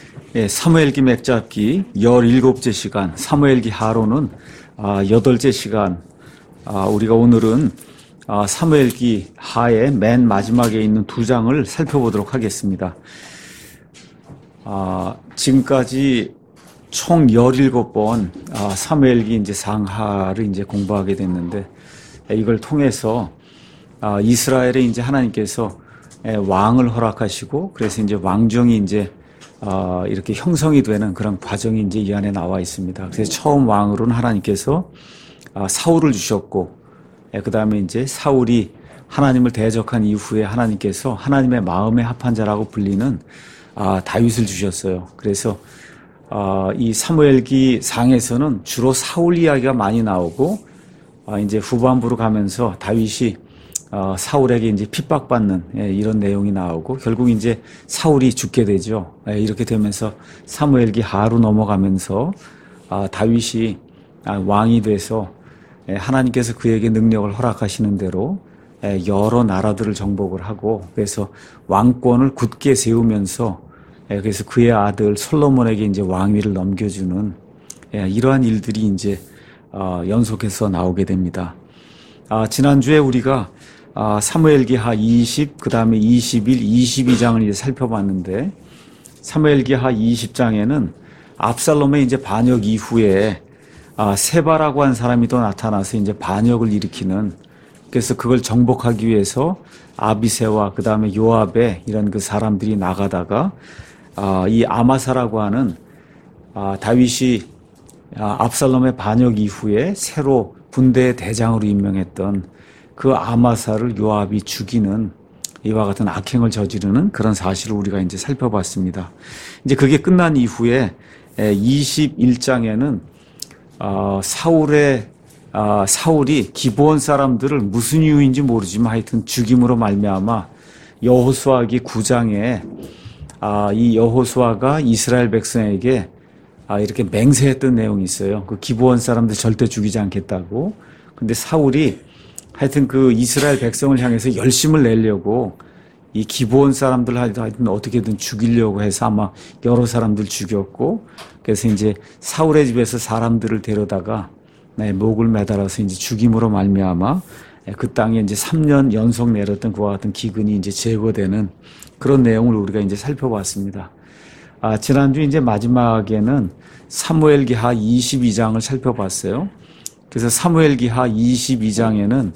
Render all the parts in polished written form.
사무엘기 맥잡기 17째 시간, 사무엘기 하로는 8째 시간. 우리가 오늘은 사무엘기 하의 맨 마지막에 있는 2장을 살펴보도록 하겠습니다. 지금까지 총 17번 사무엘기 이제 상하를 이제 공부하게 됐는데, 이걸 통해서 이스라엘에 이제 하나님께서 왕을 허락하시고, 그래서 이제 왕정이 이제 이렇게 형성이 되는 그런 과정이 이제 이 안에 나와 있습니다. 그래서 처음 왕으로는 하나님께서 사울을 주셨고, 그 다음에 이제 사울이 하나님을 대적한 이후에 하나님께서 하나님의 마음에 합한 자라고 불리는 다윗을 주셨어요. 그래서 이 사무엘기 상에서는 주로 사울 이야기가 많이 나오고, 이제 후반부로 가면서 다윗이 사울에게 이제 핍박받는 이런 내용이 나오고, 결국 이제 사울이 죽게 되죠. 이렇게 되면서 사무엘기 하로 넘어가면서 다윗이 왕이 돼서 하나님께서 그에게 능력을 허락하시는 대로 여러 나라들을 정복을 하고, 그래서 왕권을 굳게 세우면서 그래서 그의 아들 솔로몬에게 이제 왕위를 넘겨주는 이러한 일들이 이제 연속해서 나오게 됩니다. 지난주에 우리가 사무엘기 하 20, 그 다음에 21, 22장을 이제 살펴봤는데, 사무엘기 하 20장에는 압살롬의 이제 반역 이후에 세바라고 한 사람이 또 나타나서 이제 반역을 일으키는, 그래서 그걸 정복하기 위해서 아비새와 그 다음에 요압의 이런 그 사람들이 나가다가 이 아마사라고 하는 다윗이 압살롬의 반역 이후에 새로 군대의 대장으로 임명했던 그 아마사를 요압이 죽이는 이와 같은 악행을 저지르는 그런 사실을 우리가 이제 살펴봤습니다. 이제 그게 끝난 이후에 21장에는 사울이 기브온 사람들을 무슨 이유인지 모르지만 하여튼 죽임으로 말미암아 여호수아기 9장에 이 여호수아가 이스라엘 백성에게 이렇게 맹세했던 내용이 있어요. 그 기브온 사람들 절대 죽이지 않겠다고. 근데 사울이 하여튼 그 이스라엘 백성을 향해서 열심을 내려고 이 기브온 사람들 하여튼 어떻게든 죽이려고 해서 아마 여러 사람들 죽였고, 그래서 이제 사울의 집에서 사람들을 데려다가 목을 매달아서 이제 죽임으로 말미암아 그 땅에 이제 3년 연속 내렸던 그와 같은 기근이 이제 제거되는 그런 내용을 우리가 이제 살펴봤습니다. 지난주 이제 마지막에는 사무엘기 하 22장을 살펴봤어요. 그래서 사무엘기 하 22장에는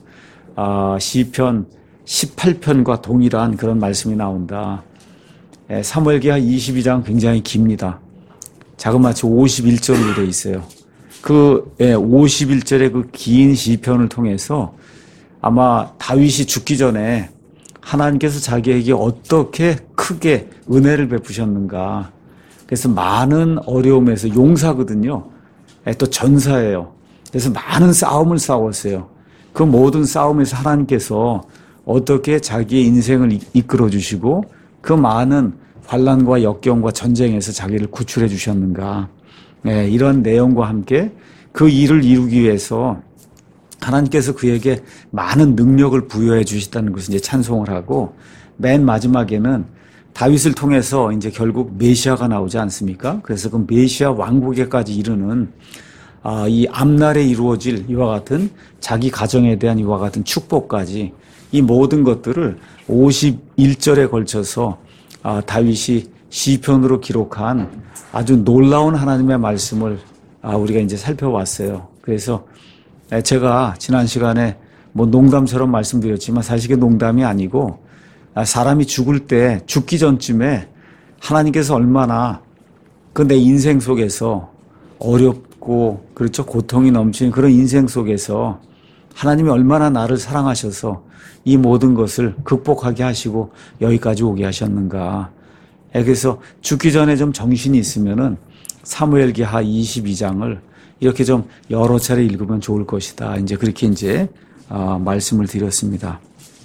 시편 18편과 동일한 그런 말씀이 나온다. 사무엘기 하 22장 굉장히 깁니다. 자그마치 51절로 되어 있어요. 그 51절의 그 긴 시편을 통해서 아마 다윗이 죽기 전에 하나님께서 자기에게 어떻게 크게 은혜를 베푸셨는가. 그래서 많은 어려움에서 용사거든요. 또 전사예요. 그래서 많은 싸움을 싸웠어요. 그 모든 싸움에서 하나님께서 어떻게 자기의 인생을 이끌어 주시고 그 많은 환난과 역경과 전쟁에서 자기를 구출해 주셨는가. 이런 내용과 함께 그 일을 이루기 위해서 하나님께서 그에게 많은 능력을 부여해 주셨다는 것을 이제 찬송을 하고, 맨 마지막에는 다윗을 통해서 이제 결국 메시아가 나오지 않습니까? 그래서 그 메시아 왕국에까지 이르는 이 앞날에 이루어질 이와 같은 자기 가정에 대한 이와 같은 축복까지 이 모든 것들을 51절에 걸쳐서 다윗이 시편으로 기록한 아주 놀라운 하나님의 말씀을 우리가 이제 살펴왔어요. 그래서 제가 지난 시간에 뭐 농담처럼 말씀드렸지만 사실 이게 농담이 아니고, 사람이 죽을 때 죽기 전쯤에 하나님께서 얼마나 그 내 인생 속에서 어렵고 그렇죠, 고통이 넘치는 그런 인생 속에서 하나님이 얼마나 나를 사랑하셔서 이 모든 것을 극복하게 하시고 여기까지 오게 하셨는가. 그래서 죽기 전에 좀 정신이 있으면은 사무엘기 하 22장을 이렇게 좀 여러 차례 읽으면 좋을 것이다. 이제 그렇게 이제 말씀을 드렸습니다.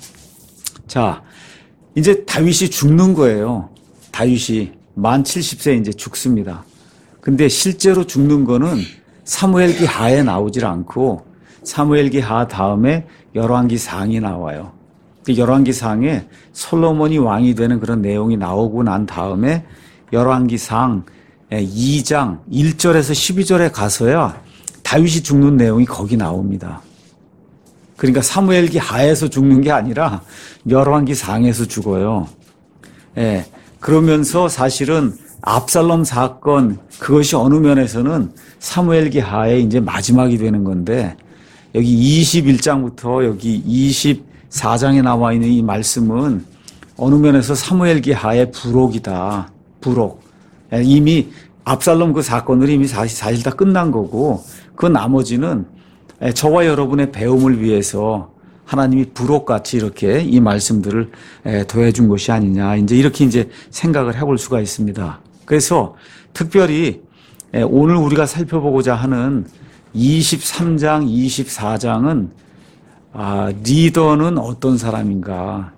자, 이제 다윗이 죽는 거예요. 다윗이 만 70세 이제 죽습니다. 근데 실제로 죽는 거는 사무엘기 하에 나오질 않고 사무엘기 하 다음에 열왕기 상이 나와요. 열왕기 상에 솔로몬이 왕이 되는 그런 내용이 나오고 난 다음에 열왕기상 2장 1절에서 12절에 가서야 다윗이 죽는 내용이 거기 나옵니다. 그러니까 사무엘기 하에서 죽는 게 아니라 열왕기상에서 죽어요. 예. 그러면서 사실은 압살롬 사건 그것이 어느 면에서는 사무엘기 하의 이제 마지막이 되는 건데 여기 21장부터 여기 24장에 나와 있는 이 말씀은 어느 면에서 사무엘기 하의 부록이다. 부록. 예. 이미 압살롬 그 사건으로 이미 사실 다 끝난 거고 그 나머지는 저와 여러분의 배움을 위해서 하나님이 부록같이 이렇게 이 말씀들을 더해준 것이 아니냐. 이렇게 생각을 해볼 수가 있습니다. 그래서 특별히 오늘 우리가 살펴보고자 하는 23장, 24장은 리더는 어떤 사람인가.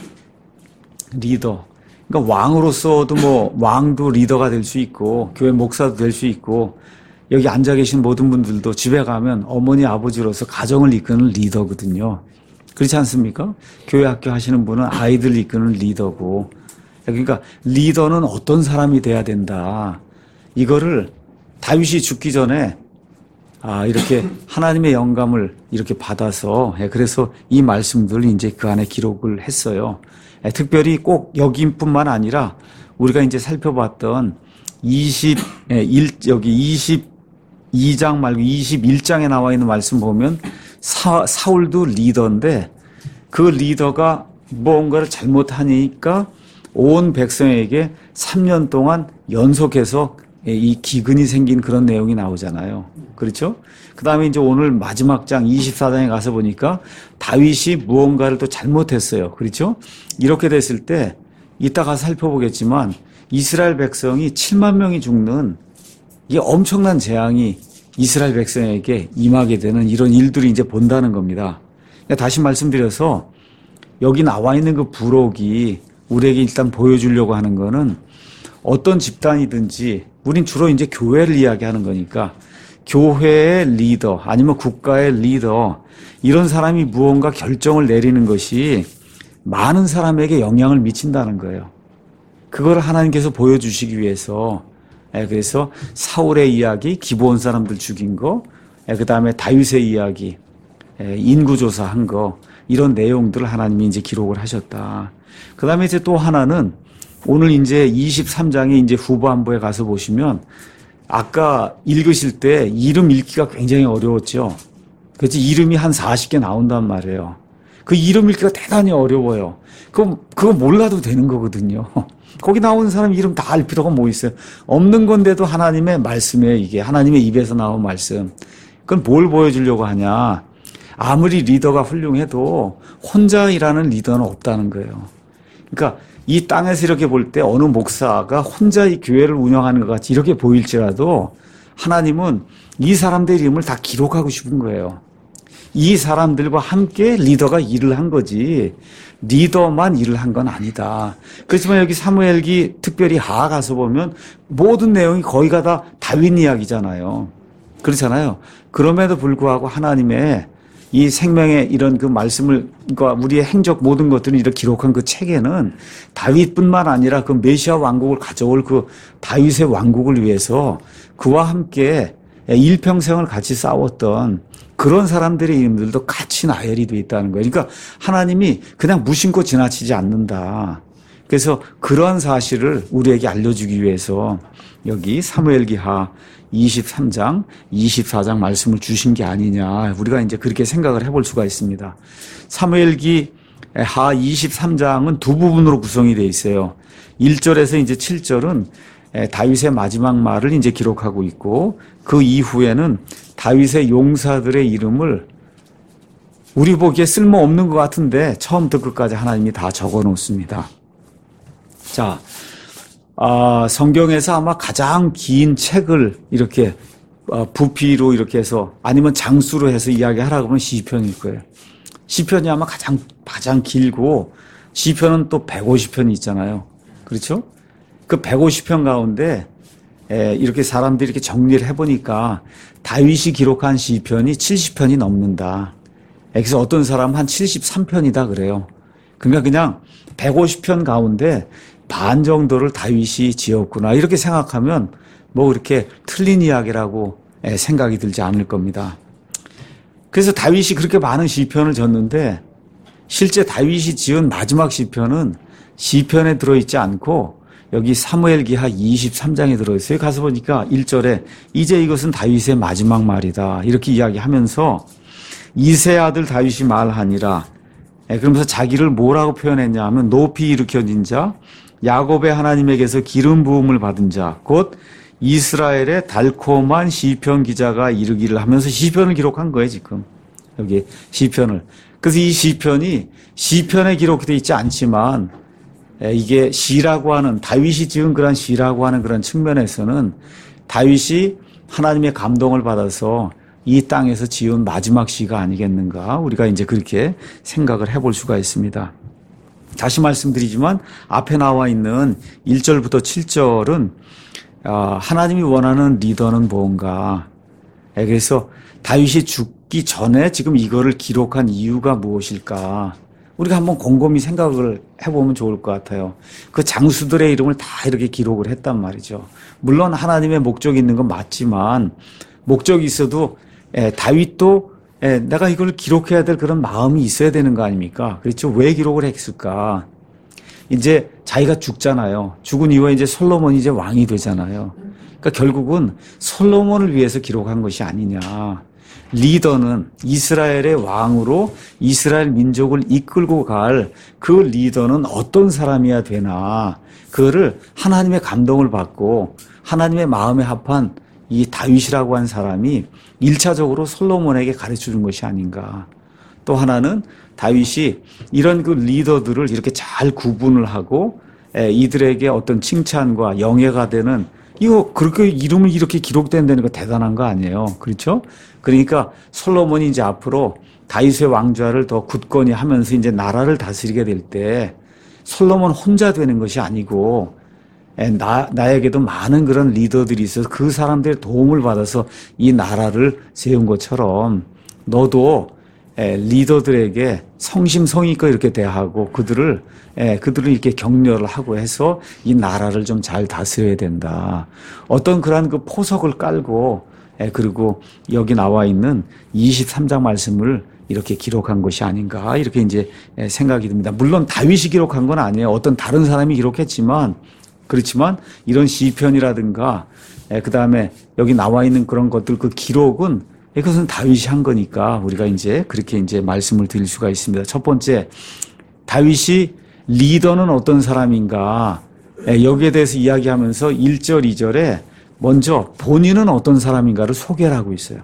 리더. 그러니까 왕으로서도 왕도 리더가 될 수 있고 교회 목사도 될 수 있고 여기 앉아 계신 모든 분들도 집에 가면 어머니 아버지로서 가정을 이끄는 리더거든요. 그렇지 않습니까? 교회 학교 하시는 분은 아이들 이끄는 리더고 그러니까 리더는 어떤 사람이 돼야 된다. 이거를 다윗이 죽기 전에 이렇게 하나님의 영감을 이렇게 받아서 그래서 이 말씀들을 그 안에 기록을 했어요. 특별히 꼭 여기뿐만 아니라 우리가 살펴봤던 여기 22장 말고 21장에 나와 있는 말씀 보면 사울도 리더인데 그 리더가 무언가를 잘못하니까 온 백성에게 3년 동안 연속해서 이 기근이 생긴 그런 내용이 나오잖아요. 그렇죠? 그 다음에 오늘 마지막 장 24장에 가서 보니까 다윗이 무언가를 또 잘못했어요. 그렇죠? 이렇게 됐을 때 이따가 살펴보겠지만 이스라엘 백성이 7만 명이 죽는 이게 엄청난 재앙이 이스라엘 백성에게 임하게 되는 이런 일들이 본다는 겁니다. 다시 말씀드려서 여기 나와 있는 그 부록이 우리에게 일단 보여주려고 하는 거는 어떤 집단이든지 우린 주로 교회를 이야기하는 거니까 교회의 리더 아니면 국가의 리더 이런 사람이 무언가 결정을 내리는 것이 많은 사람에게 영향을 미친다는 거예요. 그걸 하나님께서 보여주시기 위해서 그래서 사울의 이야기, 기브온 사람들 죽인 거, 그 다음에 다윗의 이야기, 인구조사한 거 이런 내용들을 하나님이 기록을 하셨다. 그 다음에 또 하나는 오늘 23장의 후반부에 가서 보시면 아까 읽으실 때 이름 읽기가 굉장히 어려웠죠. 그렇지? 이름이 한 40개 나온단 말이에요. 그 이름 읽기가 대단히 어려워요. 그거 몰라도 되는 거거든요. 거기 나오는 사람 이름 다 알 필요가 뭐 있어요. 없는 건데도 하나님의 말씀이에요. 이게 하나님의 입에서 나온 말씀. 그건 뭘 보여주려고 하냐. 아무리 리더가 훌륭해도 혼자 일하는 리더는 없다는 거예요. 그러니까 이 땅에서 이렇게 볼 때 어느 목사가 혼자 이 교회를 운영하는 것 같이 이렇게 보일지라도 하나님은 이 사람들의 이름을 다 기록하고 싶은 거예요. 이 사람들과 함께 리더가 일을 한 거지 리더만 일을 한 건 아니다. 그렇지만 여기 사무엘기 특별히 하하 가서 보면 모든 내용이 거의가 다 다윗 이야기잖아요. 그렇잖아요. 그럼에도 불구하고 하나님의 이 생명의 이런 그 말씀을, 그러니까 우리의 행적 모든 것들을 이렇게 기록한 그 책에는 다윗뿐만 아니라 그 메시아 왕국을 가져올 그 다윗의 왕국을 위해서 그와 함께 일평생을 같이 싸웠던 그런 사람들의 이름들도 같이 나열이 되어 있다는 거예요. 그러니까 하나님이 그냥 무심코 지나치지 않는다. 그래서 그러한 사실을 우리에게 알려주기 위해서 여기 사무엘기하 23장, 24장 말씀을 주신 게 아니냐. 우리가 그렇게 생각을 해볼 수가 있습니다. 사무엘기 하 23장은 두 부분으로 구성이 되어 있어요. 1절에서 7절은 다윗의 마지막 말을 기록하고 있고 그 이후에는 다윗의 용사들의 이름을 우리 보기에 쓸모없는 것 같은데 처음부터 끝까지 하나님이 다 적어 놓습니다. 자, 성경에서 아마 가장 긴 책을 이렇게 부피로 이렇게 해서 아니면 장수로 해서 이야기하라고 하면 시편일 거예요. 시편이 아마 가장 길고 시편은 또 150편이 있잖아요. 그렇죠? 그 150편 가운데 이렇게 사람들이 이렇게 정리를 해보니까 다윗이 기록한 시편이 70편이 넘는다. 그래서 어떤 사람은 한 73편이다 그래요. 그러니까 그냥 150편 가운데 반 정도를 다윗이 지었구나. 이렇게 생각하면 뭐 그렇게 틀린 이야기라고 생각이 들지 않을 겁니다. 그래서 다윗이 그렇게 많은 시편을 졌는데 실제 다윗이 지은 마지막 시편은 시편에 들어있지 않고 여기 사무엘기하 23장에 들어있어요. 가서 보니까 1절에 이제 이것은 다윗의 마지막 말이다. 이렇게 이야기하면서 이세 아들 다윗이 말하니라. 그러면서 자기를 뭐라고 표현했냐 하면 높이 일으켜진 자, 야곱의 하나님에게서 기름 부음을 받은 자, 곧 이스라엘의 달콤한 시편 기자가 이르기를 하면서 시편을 기록한 거예요, 지금. 여기 시편을. 그래서 이 시편이 시편에 기록되어 있지 않지만 이게 시라고 하는, 다윗이 지은 그런 시라고 하는 그런 측면에서는 다윗이 하나님의 감동을 받아서 이 땅에서 지은 마지막 시가 아니겠는가. 우리가 이제 그렇게 생각을 해볼 수가 있습니다. 다시 말씀드리지만 앞에 나와 있는 1절부터 7절은 하나님이 원하는 리더는 뭔가. 그래서 다윗이 죽기 전에 지금 이거를 기록한 이유가 무엇일까. 우리가 한번 곰곰이 생각을 해보면 좋을 것 같아요. 그 장수들의 이름을 다 이렇게 기록을 했단 말이죠. 물론 하나님의 목적이 있는 건 맞지만 목적이 있어도 다윗도 내가 이걸 기록해야 될 그런 마음이 있어야 되는 거 아닙니까? 그렇죠? 왜 기록을 했을까? 이제 자기가 죽잖아요. 죽은 이후에 이제 솔로몬이 이제 왕이 되잖아요. 그러니까 결국은 솔로몬을 위해서 기록한 것이 아니냐. 리더는 이스라엘의 왕으로 이스라엘 민족을 이끌고 갈 그 리더는 어떤 사람이어야 되나. 그거를 하나님의 감동을 받고 하나님의 마음에 합한 이 다윗이라고 한 사람이 1차적으로 솔로몬에게 가르쳐 준 것이 아닌가. 또 하나는 다윗이 이런 그 리더들을 이렇게 잘 구분을 하고 이들에게 어떤 칭찬과 영예가 되는, 이거 그렇게 이름을 이렇게 기록된다는 거 대단한 거 아니에요. 그렇죠? 그러니까 솔로몬이 이제 앞으로 다윗의 왕좌를 더 굳건히 하면서 이제 나라를 다스리게 될 때 솔로몬 혼자 되는 것이 아니고 나에게도 많은 그런 리더들이 있어서 그 사람들의 도움을 받아서 이 나라를 세운 것처럼 너도 리더들에게 성심성의껏 이렇게 대하고 그들을 이렇게 격려를 하고 해서 이 나라를 좀 잘 다스려야 된다. 어떤 그러한 그 포석을 깔고 그리고 여기 나와 있는 23장 말씀을 이렇게 기록한 것이 아닌가 이렇게 이제 생각이 듭니다. 물론 다윗이 기록한 건 아니에요. 어떤 다른 사람이 기록했지만 그렇지만 이런 시편이라든가 그 다음에 여기 나와 있는 그런 것들 그 기록은 이것은 다윗이 한 거니까 우리가 이제 그렇게 이제 말씀을 드릴 수가 있습니다. 첫 번째, 다윗이 리더는 어떤 사람인가 여기에 대해서 이야기하면서 1절, 2절에 먼저 본인은 어떤 사람인가를 소개를 하고 있어요.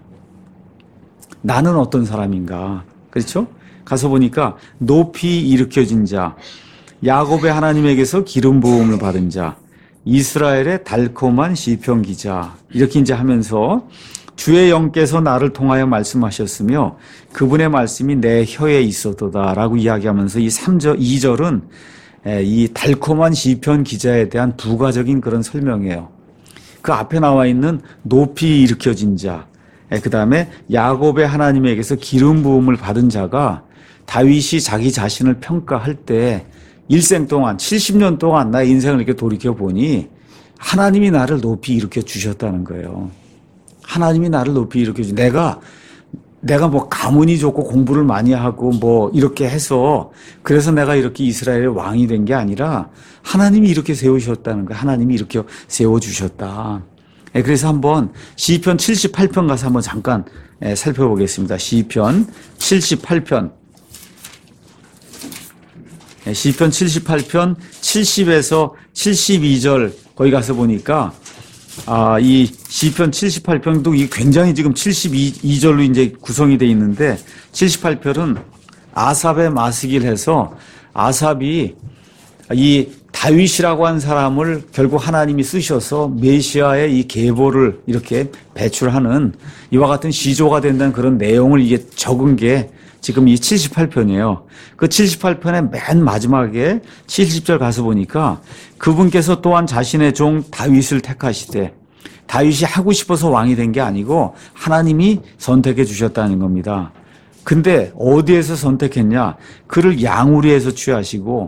나는 어떤 사람인가. 그렇죠? 가서 보니까 높이 일으켜진 자, 야곱의 하나님에게서 기름 부음을 받은 자, 이스라엘의 달콤한 시편 기자 이렇게 이제 하면서 주의 영께서 나를 통하여 말씀하셨으며 그분의 말씀이 내 혀에 있었도다라고 이야기하면서 이 3절, 2절은 이 달콤한 시편 기자에 대한 부가적인 그런 설명이에요. 그 앞에 나와 있는 높이 일으켜진 자, 그 다음에 야곱의 하나님에게서 기름 부음을 받은 자가 다윗이 자기 자신을 평가할 때 일생 동안 70년 동안 나의 인생을 이렇게 돌이켜보니 하나님이 나를 높이 일으켜 주셨다는 거예요. 하나님이 나를 높이 일으켜 주. 내가 뭐 가문이 좋고 공부를 많이 하고 뭐 이렇게 해서 그래서 내가 이렇게 이스라엘의 왕이 된 게 아니라 하나님이 이렇게 세우셨다는 거예요. 하나님이 이렇게 세워주셨다. 그래서 한번 시편 78편 가서 한번 잠깐 살펴보겠습니다. 시편 78편. 시편 78편 70에서 72절 거기 가서 보니까 이 시편 78편도 이 굉장히 지금 72절로 이제 구성이 되어 있는데 78편은 아삽의 마스기를 해서 아삽이 이 다윗이라고 한 사람을 결국 하나님이 쓰셔서 메시아의 이 계보를 이렇게 배출하는 이와 같은 시조가 된다는 그런 내용을 이게 적은 게 지금 이 78편이에요. 그 78편의 맨 마지막에 70절 가서 보니까 그분께서 또한 자신의 종 다윗을 택하시되 다윗이 하고 싶어서 왕이 된 게 아니고 하나님이 선택해 주셨다는 겁니다. 근데 어디에서 선택했냐? 그를 양우리에서 취하시고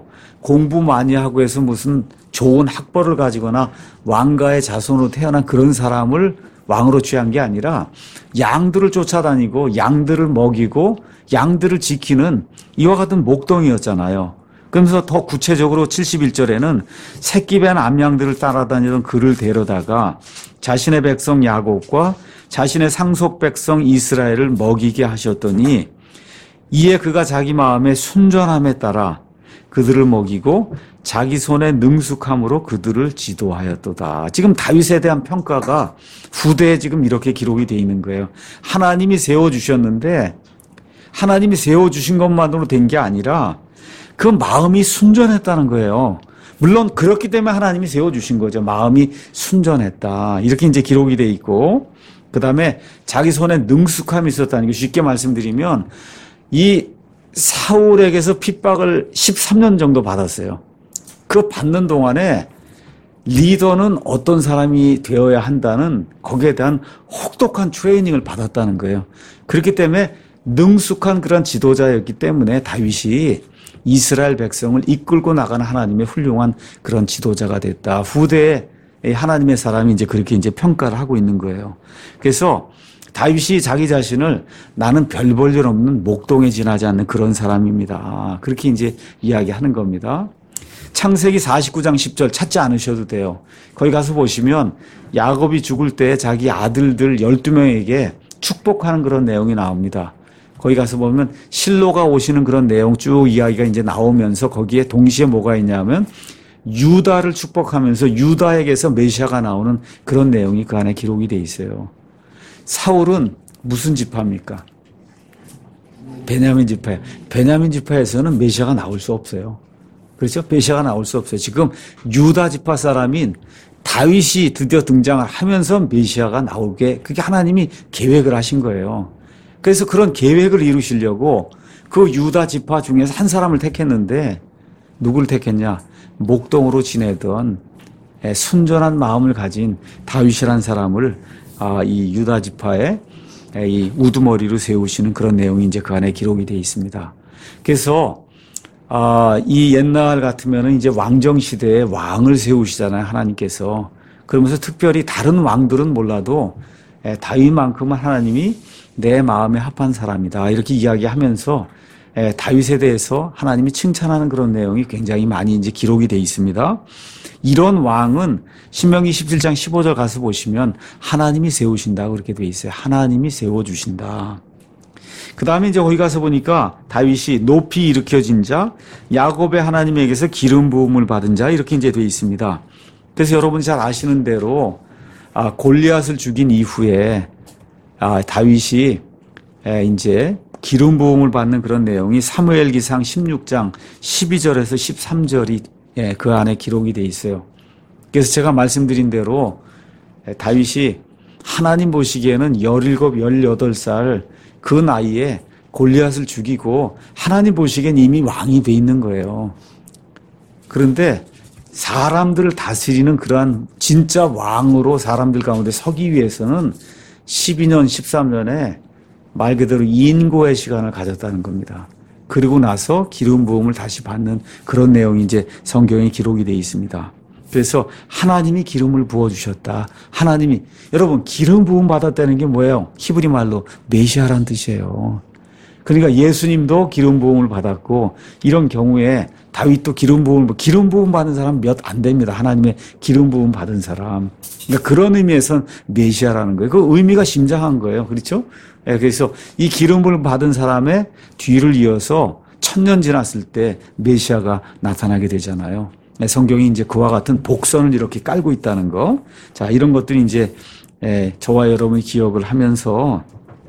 공부 많이 하고 해서 무슨 좋은 학벌을 가지거나 왕가의 자손으로 태어난 그런 사람을 왕으로 취한 게 아니라 양들을 쫓아다니고 양들을 먹이고 양들을 지키는 이와 같은 목동이었잖아요. 그러면서 더 구체적으로 71절에는 새끼벤 암양들을 따라다니던 그를 데려다가 자신의 백성 야곱과 자신의 상속 백성 이스라엘을 먹이게 하셨더니 이에 그가 자기 마음의 순전함에 따라 그들을 먹이고 자기 손의 능숙함으로 그들을 지도하였도다. 지금 다윗에 대한 평가가 후대에 지금 이렇게 기록이 되어 있는 거예요. 하나님이 세워주셨는데 하나님이 세워주신 것만으로 된 게 아니라 그 마음이 순전했다는 거예요. 물론 그렇기 때문에 하나님이 세워주신 거죠. 마음이 순전했다. 이렇게 이제 기록이 되어 있고 그 다음에 자기 손에 능숙함이 있었다는 게 쉽게 말씀드리면 이 사울에게서 핍박을 13년 정도 받았어요. 그 받는 동안에 리더는 어떤 사람이 되어야 한다는 거기에 대한 혹독한 트레이닝을 받았다는 거예요. 그렇기 때문에 능숙한 그런 지도자였기 때문에 다윗이 이스라엘 백성을 이끌고 나가는 하나님의 훌륭한 그런 지도자가 됐다. 후대에 하나님의 사람이 이제 그렇게 이제 평가를 하고 있는 거예요. 그래서 다윗이 자기 자신을 나는 별 볼 일 없는 목동에 지나지 않는 그런 사람입니다. 그렇게 이제 이야기하는 겁니다. 창세기 49장 10절 찾지 않으셔도 돼요. 거기 가서 보시면 야곱이 죽을 때 자기 아들들 12명에게 축복하는 그런 내용이 나옵니다. 거기 가서 보면 실로가 오시는 그런 내용 쭉 이야기가 이제 나오면서 거기에 동시에 뭐가 있냐면 유다를 축복하면서 유다에게서 메시아가 나오는 그런 내용이 그 안에 기록이 돼 있어요. 사울은 무슨 지파입니까? 베냐민 지파예요. 베냐민 지파에서는 메시아가 나올 수 없어요. 그렇죠? 메시아가 나올 수 없어요. 지금 유다 지파 사람인 다윗이 드디어 등장을 하면서 메시아가 나오게 그게 하나님이 계획을 하신 거예요. 그래서 그런 계획을 이루시려고 그 유다 지파 중에서 한 사람을 택했는데 누구를 택했냐? 목동으로 지내던 순전한 마음을 가진 다윗이라는 사람을 이 유다 지파의 이 우두머리로 세우시는 그런 내용이 이제 그 안에 기록이 되어 있습니다. 그래서 이 옛날 같으면은 이제 왕정 시대에 왕을 세우시잖아요, 하나님께서. 그러면서 특별히 다른 왕들은 몰라도 다윗만큼은 하나님이 내 마음에 합한 사람이다. 이렇게 이야기하면서 다윗에 대해서 하나님이 칭찬하는 그런 내용이 굉장히 많이 이제 기록이 되어 있습니다. 이런 왕은 신명기 17장 15절 가서 보시면 하나님이 세우신다고 그렇게 되어 있어요. 하나님이 세워주신다. 그 다음에 이제 거기 가서 보니까 다윗이 높이 일으켜진 자, 야곱의 하나님에게서 기름 부음을 받은 자 이렇게 이제 되어 있습니다. 그래서 여러분이 잘 아시는 대로 골리앗을 죽인 이후에 다윗이 이제 기름 부음을 받는 그런 내용이 사무엘기상 16장 12절에서 13절이 그 안에 기록이 돼 있어요. 그래서 제가 말씀드린 대로 다윗이 하나님 보시기에는 17, 18살 그 나이에 골리앗을 죽이고 하나님 보시기엔 이미 왕이 돼 있는 거예요. 그런데 사람들을 다스리는 그러한 진짜 왕으로 사람들 가운데 서기 위해서는 12년, 13년에 말 그대로 인고의 시간을 가졌다는 겁니다. 그리고 나서 기름 부음을 다시 받는 그런 내용이 이제 성경에 기록이 되어 있습니다. 그래서 하나님이 기름을 부어주셨다. 하나님이, 여러분, 기름 부음 받았다는 게 뭐예요? 히브리 말로 메시아란 뜻이에요. 그러니까 예수님도 기름 부음을 받았고, 이런 경우에 다윗도 기름 부음 받은 사람 몇 안 됩니다. 하나님의 기름 부음 받은 사람. 그러니까 그런 의미에선 메시아라는 거예요. 그 의미가 심장한 거예요. 그렇죠? 그래서 이 기름 부음을 받은 사람의 뒤를 이어서 1000년 지났을 때 메시아가 나타나게 되잖아요. 성경이 이제 그와 같은 복선을 이렇게 깔고 있다는 거. 자, 이런 것들이 이제 저와 여러분이 기억을 하면서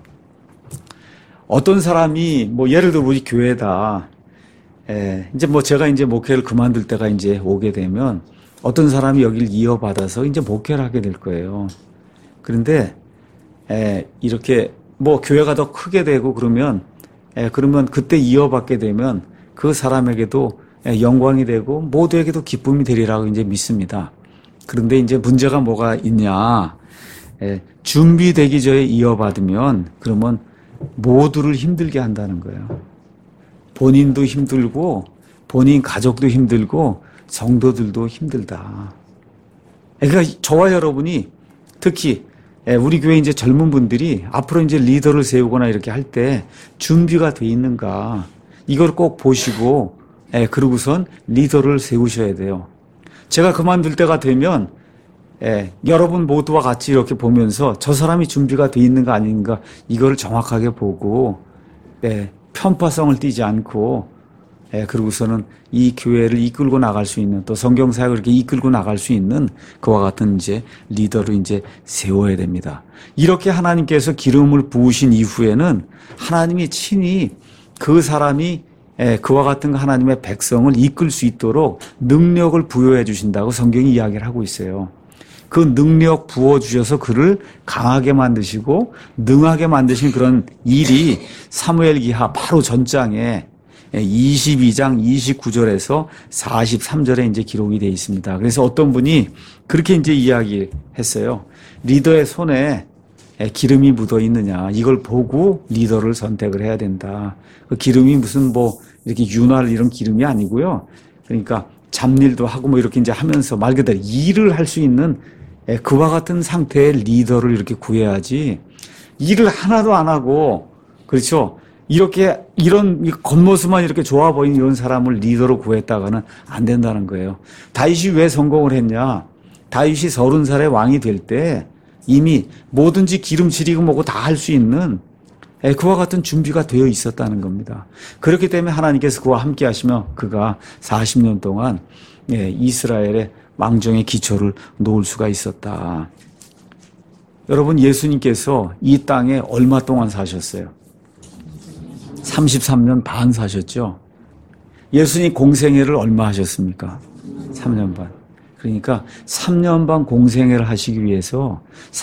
어떤 사람이 뭐 예를 들어 우리 교회다. 이제 뭐 제가 이제 목회를 그만둘 때가 이제 오게 되면 어떤 사람이 여기를 이어받아서 이제 목회를 하게 될 거예요. 그런데 이렇게 뭐 교회가 더 크게 되고 그러면 그때 이어받게 되면 그 사람에게도 영광이 되고 모두에게도 기쁨이 되리라고 이제 믿습니다. 그런데 이제 문제가 뭐가 있냐? 준비되기 전에 이어받으면 그러면 모두를 힘들게 한다는 거예요. 본인도 힘들고 본인 가족도 힘들고 성도들도 힘들다. 그러니까 저와 여러분이 특히 우리 교회 이제 젊은 분들이 앞으로 이제 리더를 세우거나 이렇게 할 때 준비가 돼 있는가 이걸 꼭 보시고 그러고선 리더를 세우셔야 돼요. 제가 그만둘 때가 되면 여러분 모두와 같이 이렇게 보면서 저 사람이 준비가 돼 있는가 아닌가 이걸 정확하게 보고 편파성을 띠지 않고 그러고서는 이 교회를 이끌고 나갈 수 있는 또 성경사역을 이렇게 이끌고 나갈 수 있는 그와 같은 이제 리더를 이제 세워야 됩니다. 이렇게 하나님께서 기름을 부으신 이후에는 하나님이 친히 그 사람이 그와 같은 하나님의 백성을 이끌 수 있도록 능력을 부여해 주신다고 성경이 이야기를 하고 있어요. 그 능력 부어주셔서 그를 강하게 만드시고 능하게 만드신 그런 일이 사무엘기하 바로 전장에 22장 29절에서 43절에 이제 기록이 되어 있습니다. 그래서 어떤 분이 그렇게 이제 이야기했어요. 리더의 손에 기름이 묻어 있느냐 이걸 보고 리더를 선택을 해야 된다. 그 기름이 무슨 뭐 이렇게 윤활 이런 기름이 아니고요. 그러니까 잡일도 하고 뭐 이렇게 이제 하면서 말 그대로 일을 할 수 있는 그와 같은 상태의 리더를 이렇게 구해야지 일을 하나도 안 하고 그렇죠. 이렇게 이런 겉모습만 이렇게 좋아 보이는 이런 사람을 리더로 구했다가는 안 된다는 거예요. 다윗이 왜 성공을 했냐? 다윗이 30살의 왕이 될 때 이미 뭐든지 기름칠이고 뭐고 다 할 수 있는 그와 같은 준비가 되어 있었다는 겁니다. 그렇기 때문에 하나님께서 그와 함께 하시며 그가 40년 동안 이스라엘의 왕정의 기초를 놓을 수가 있었다. 여러분 예수님께서 이 땅에 얼마 동안 사셨어요? 33년 반 사셨죠. 예수님 공생애를 얼마 하셨습니까? 3년 반. 그러니까 3년 반 공생애를 하시기 위해서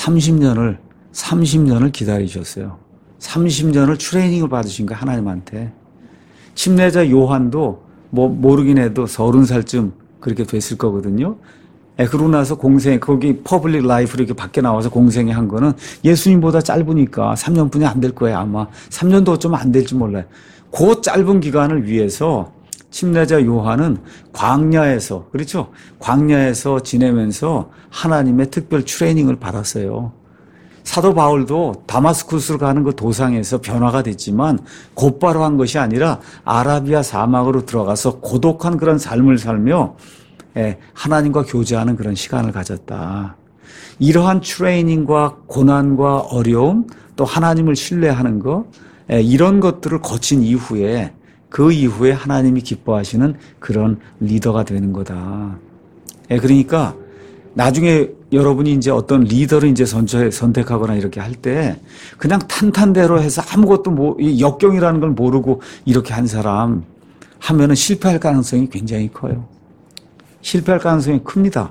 30년을 기다리셨어요. 30년을 트레이닝을 받으신 거예요, 하나님한테. 침례자 요한도 뭐 모르긴 해도 30살쯤 그렇게 됐을 거거든요. 그러고 나서 공생, 거기 퍼블릭 라이프로 이렇게 밖에 나와서 공생회 한 거는 예수님보다 짧으니까 3년뿐이 안 될 거예요, 아마. 3년도 어쩌면 안 될지 몰라요. 그 짧은 기간을 위해서 침례자 요한은 광야에서, 그렇죠? 광야에서 지내면서 하나님의 특별 트레이닝을 받았어요. 사도 바울도 다마스쿠스로 가는 그 도상에서 변화가 됐지만 곧바로 한 것이 아니라 아라비아 사막으로 들어가서 고독한 그런 삶을 살며 하나님과 교제하는 그런 시간을 가졌다. 이러한 트레이닝과 고난과 어려움 또 하나님을 신뢰하는 것 이런 것들을 거친 이후에 그 이후에 하나님이 기뻐하시는 그런 리더가 되는 거다. 그러니까 나중에 여러분이 이제 어떤 리더를 이제 선택하거나 이렇게 할 때 그냥 탄탄대로 해서 아무것도 뭐 역경이라는 걸 모르고 이렇게 한 사람 하면은 실패할 가능성이 굉장히 커요. 실패할 가능성이 큽니다.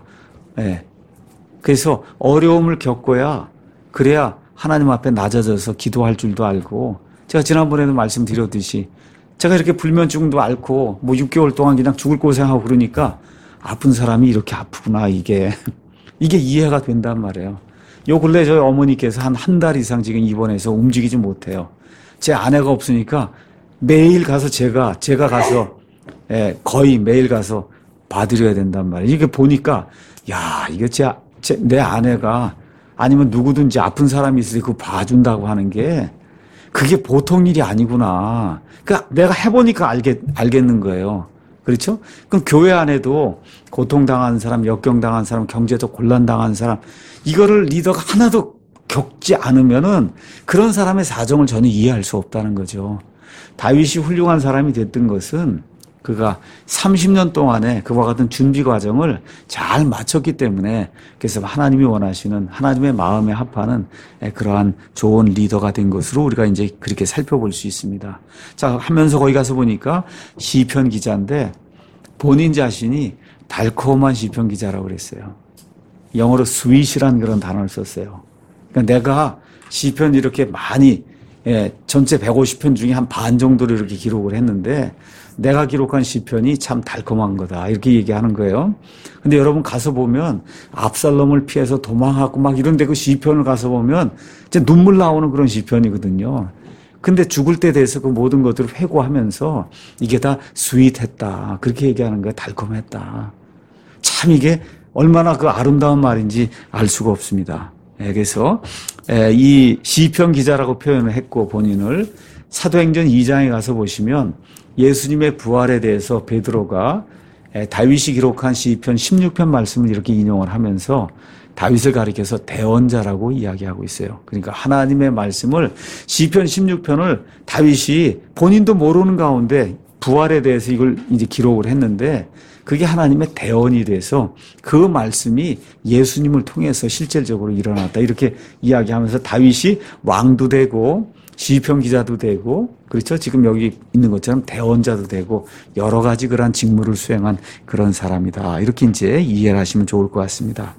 그래서 어려움을 겪어야 그래야 하나님 앞에 낮아져서 기도할 줄도 알고 제가 지난번에도 말씀드렸듯이 제가 이렇게 불면증도 앓고 뭐 6개월 동안 그냥 죽을 고생하고 그러니까 아픈 사람이 이렇게 아프구나 이게 이해가 된단 말이에요. 요 근래 저희 어머니께서 한 달 이상 지금 입원해서 움직이지 못해요. 제 아내가 없으니까 매일 가서 제가 가서 거의 매일 가서 봐드려야 된단 말이에요. 이게 보니까 야 이게 내 아내가 아니면 누구든지 아픈 사람이 있을 때 그거 봐준다고 하는 게 그게 보통 일이 아니구나. 그러니까 내가 해보니까 알겠는 거예요. 그렇죠? 그럼 교회 안에도 고통당한 사람, 역경당한 사람, 경제적 곤란당한 사람, 이거를 리더가 하나도 겪지 않으면은 그런 사람의 사정을 전혀 이해할 수 없다는 거죠. 다윗이 훌륭한 사람이 됐던 것은 그가 30년 동안에 그와 같은 준비 과정을 잘 마쳤기 때문에 그래서 하나님이 원하시는 하나님의 마음에 합하는 그러한 좋은 리더가 된 것으로 우리가 이제 그렇게 살펴볼 수 있습니다. 자, 하면서 거기 가서 보니까 시편 기자인데 본인 자신이 달콤한 시편 기자라고 그랬어요. 영어로 sweet이라는 그런 단어를 썼어요. 그러니까 내가 시편 이렇게 많이 전체 150편 중에 한 반 정도를 이렇게 기록을 했는데 내가 기록한 시편이 참 달콤한 거다 이렇게 얘기하는 거예요. 근데 여러분 가서 보면 압살롬을 피해서 도망하고 막 이런데 그 시편을 가서 보면 이제 눈물 나오는 그런 시편이거든요. 근데 죽을 때 돼서 그 모든 것들을 회고하면서 이게 다 스윗했다. 그렇게 얘기하는 거예요. 달콤했다. 참 이게 얼마나 그 아름다운 말인지 알 수가 없습니다. 그래서 이 시편 기자라고 표현을 했고 본인을 사도행전 2장에 가서 보시면 예수님의 부활에 대해서 베드로가 다윗이 기록한 시편 16편 말씀을 이렇게 인용을 하면서 다윗을 가리켜서 대언자라고 이야기하고 있어요. 그러니까 하나님의 말씀을 시편 16편을 다윗이 본인도 모르는 가운데 부활에 대해서 이걸 이제 기록을 했는데 그게 하나님의 대언이 돼서 그 말씀이 예수님을 통해서 실질적으로 일어났다. 이렇게 이야기하면서 다윗이 왕도 되고 시편 기자도 되고 그렇죠. 지금 여기 있는 것처럼 대언자도 되고 여러 가지 그러한 직무를 수행한 그런 사람이다. 이렇게 이제 이해를 하시면 좋을 것 같습니다.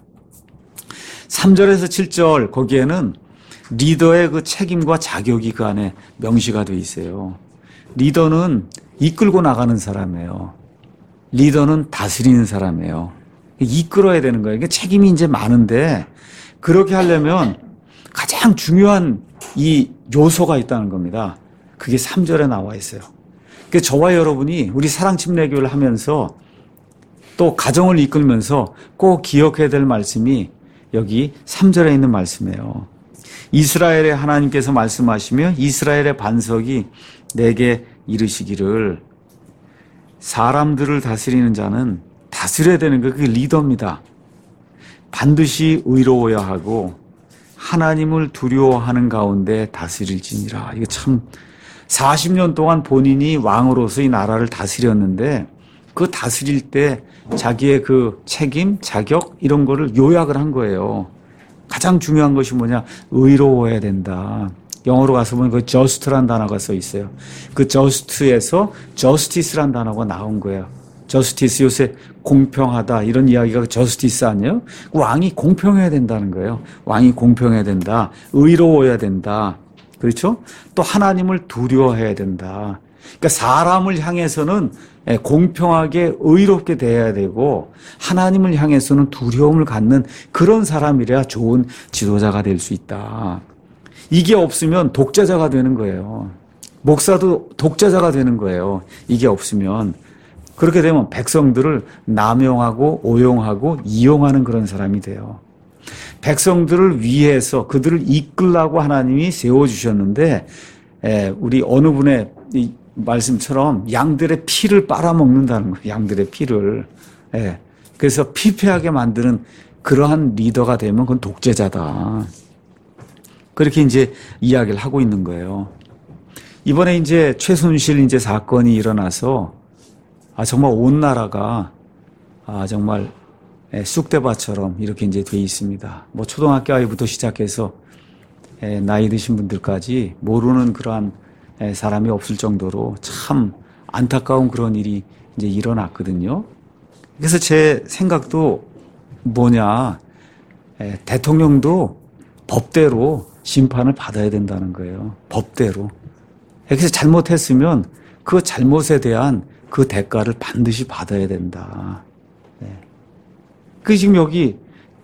3절에서 7절 거기에는 리더의 그 책임과 자격이 그 안에 명시가 되어 있어요. 리더는 이끌고 나가는 사람이에요. 리더는 다스리는 사람이에요. 이끌어야 되는 거예요. 그러니까 책임이 이제 많은데 그렇게 하려면 가장 중요한 이 요소가 있다는 겁니다. 그게 3절에 나와 있어요. 그러니까 저와 여러분이 우리 사랑침례교를 하면서 또 가정을 이끌면서 꼭 기억해야 될 말씀이 여기 3절에 있는 말씀이에요. 이스라엘의 하나님께서 말씀하시며 이스라엘의 반석이 내게 이르시기를 사람들을 다스리는 자는 다스려야 되는 거 그게 리더입니다. 반드시 의로워야 하고 하나님을 두려워하는 가운데 다스릴지니라. 이거 참 40년 동안 본인이 왕으로서 이 나라를 다스렸는데 그 다스릴 때 자기의 그 책임, 자격 이런 거를 요약을 한 거예요. 가장 중요한 것이 뭐냐? 의로워야 된다. 영어로 가서 보면 그 just란 단어가 써 있어요. 그 just에서 justice란 단어가 나온 거예요. justice 요새 공평하다 이런 이야기가 justice 아니에요? 왕이 공평해야 된다는 거예요. 왕이 공평해야 된다. 의로워야 된다. 그렇죠? 또 하나님을 두려워해야 된다. 그러니까 사람을 향해서는 공평하게 의롭게 대해야 되고 하나님을 향해서는 두려움을 갖는 그런 사람이라 좋은 지도자가 될 수 있다. 이게 없으면 독재자가 되는 거예요. 목사도 독재자가 되는 거예요. 이게 없으면. 그렇게 되면 백성들을 남용하고 오용하고 이용하는 그런 사람이 돼요. 백성들을 위해서 그들을 이끌라고 하나님이 세워주셨는데 우리 어느 분의 이 말씀처럼 양들의 피를 빨아먹는다는 거예요. 양들의 피를. 그래서 피폐하게 만드는 그러한 리더가 되면 그건 독재자다. 그렇게 이제 이야기를 하고 있는 거예요. 이번에 이제 최순실 이제 사건이 일어나서 정말 온 나라가 정말 쑥대밭처럼 이렇게 이제 돼 있습니다. 뭐 초등학교 아이부터 시작해서 나이 드신 분들까지 모르는 그러한 사람이 없을 정도로 참 안타까운 그런 일이 이제 일어났거든요. 그래서 제 생각도 뭐냐, 대통령도 법대로 심판을 받아야 된다는 거예요. 법대로. 그래서 잘못했으면 그 잘못에 대한 그 대가를 반드시 받아야 된다. 그 지금 여기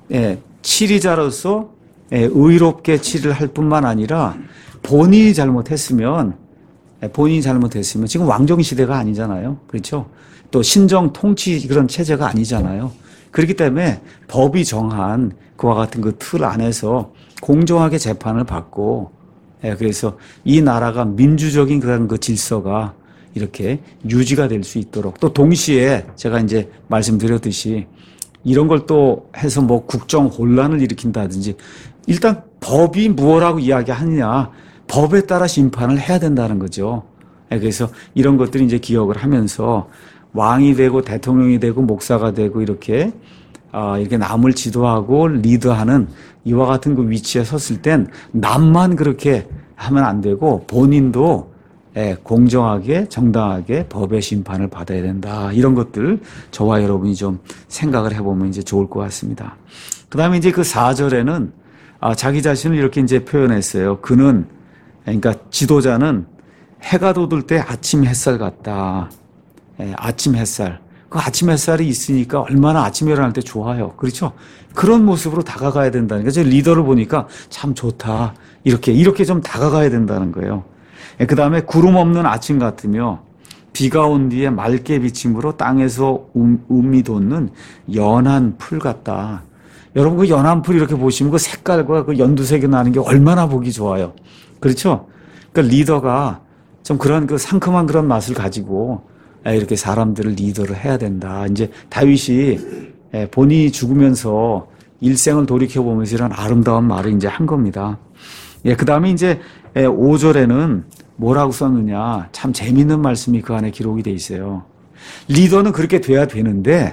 치리자로서 의롭게 치리를 할 뿐만 아니라 본인이 잘못했으면 지금 왕정 시대가 아니잖아요. 그렇죠? 또 신정 통치 그런 체제가 아니잖아요. 그렇기 때문에 법이 정한 그와 같은 그 틀 안에서 공정하게 재판을 받고 그래서 이 나라가 민주적인 그런 그 질서가 이렇게 유지가 될 수 있도록 또 동시에 제가 이제 말씀드렸듯이 이런 걸 또 해서 뭐 국정 혼란을 일으킨다든지 일단 법이 무엇라고 이야기하느냐 법에 따라 심판을 해야 된다는 거죠. 그래서 이런 것들이 이제 기억을 하면서 왕이 되고 대통령이 되고 목사가 되고 이렇게 남을 지도하고 리드하는 이와 같은 그 위치에 섰을 땐 남만 그렇게 하면 안 되고 본인도 공정하게 정당하게 법의 심판을 받아야 된다. 이런 것들 저와 여러분이 좀 생각을 해보면 이제 좋을 것 같습니다. 그 다음에 이제 그 4절에는 자기 자신을 이렇게 이제 표현했어요. 그러니까 지도자는 해가 돋을 때 아침 햇살 같다. 아침 햇살. 그 아침 햇살이 있으니까 얼마나 아침에 일어날 때 좋아요. 그렇죠? 그런 모습으로 다가가야 된다는 거죠. 리더를 보니까 참 좋다. 이렇게 좀 다가가야 된다는 거예요. 그 다음에 구름 없는 아침 같으며 비가 온 뒤에 맑게 비침으로 땅에서 움이 돋는 연한 풀 같다. 여러분 그 연한 풀 이렇게 보시면 그 색깔과 그 연두색이 나는 게 얼마나 보기 좋아요. 그렇죠? 그러니까 리더가 좀 그런 그 상큼한 그런 맛을 가지고 이렇게 사람들을 리더를 해야 된다. 이제 다윗이 본인이 죽으면서 일생을 돌이켜보면서 이런 아름다운 말을 이제 한 겁니다. 그 다음에 이제 5절에는 뭐라고 썼느냐. 참 재미있는 말씀이 그 안에 기록이 돼 있어요. 리더는 그렇게 돼야 되는데,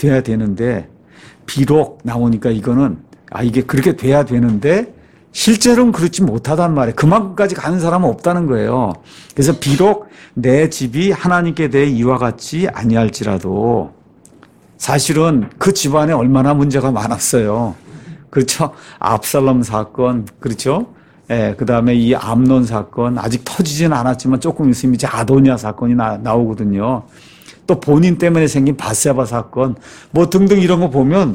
비록 나오니까 이거는, 이게 그렇게 돼야 되는데, 실제로는 그렇지 못하단 말이에요. 그만큼까지 가는 사람은 없다는 거예요. 그래서 비록 내 집이 하나님께 대해 이와 같지 아니할지라도 사실은 그 집안에 얼마나 문제가 많았어요. 그렇죠? 압살롬 사건, 그렇죠? 그 다음에 이 암논 사건, 아직 터지진 않았지만 조금 있으면 이제 아도니아 사건이 나오거든요. 또 본인 때문에 생긴 바세바 사건, 뭐 등등 이런 거 보면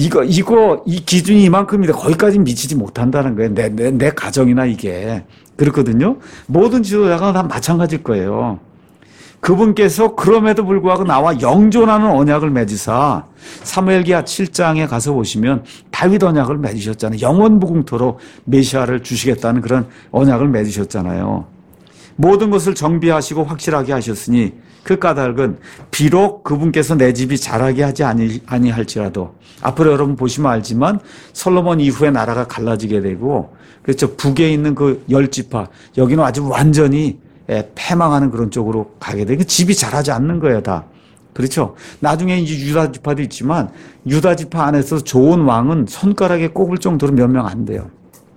이 기준이 이만큼인데 거기까지 미치지 못한다는 거예요. 내 가정이나 이게. 그렇거든요. 모든 지도자가 다 마찬가지일 거예요. 그분께서 그럼에도 불구하고 나와 영존하는 언약을 맺으사 사무엘기하 7장에 가서 보시면 다윗 언약을 맺으셨잖아요. 영원무궁토록 메시아를 주시겠다는 그런 언약을 맺으셨잖아요. 모든 것을 정비하시고 확실하게 하셨으니 그 까닭은 비록 그분께서 내 집이 자라게 하지 아니할지라도 앞으로 여러분 보시면 알지만 솔로몬 이후에 나라가 갈라지게 되고 그렇죠. 북에 있는 그 10지파 여기는 아주 완전히 패망하는 그런 쪽으로 가게 되고 집이 자라지 않는 거예요, 다. 그렇죠. 나중에 이제 유다 지파도 있지만 유다 지파 안에서 좋은 왕은 손가락에 꼽을 정도로 몇 명 안 돼요.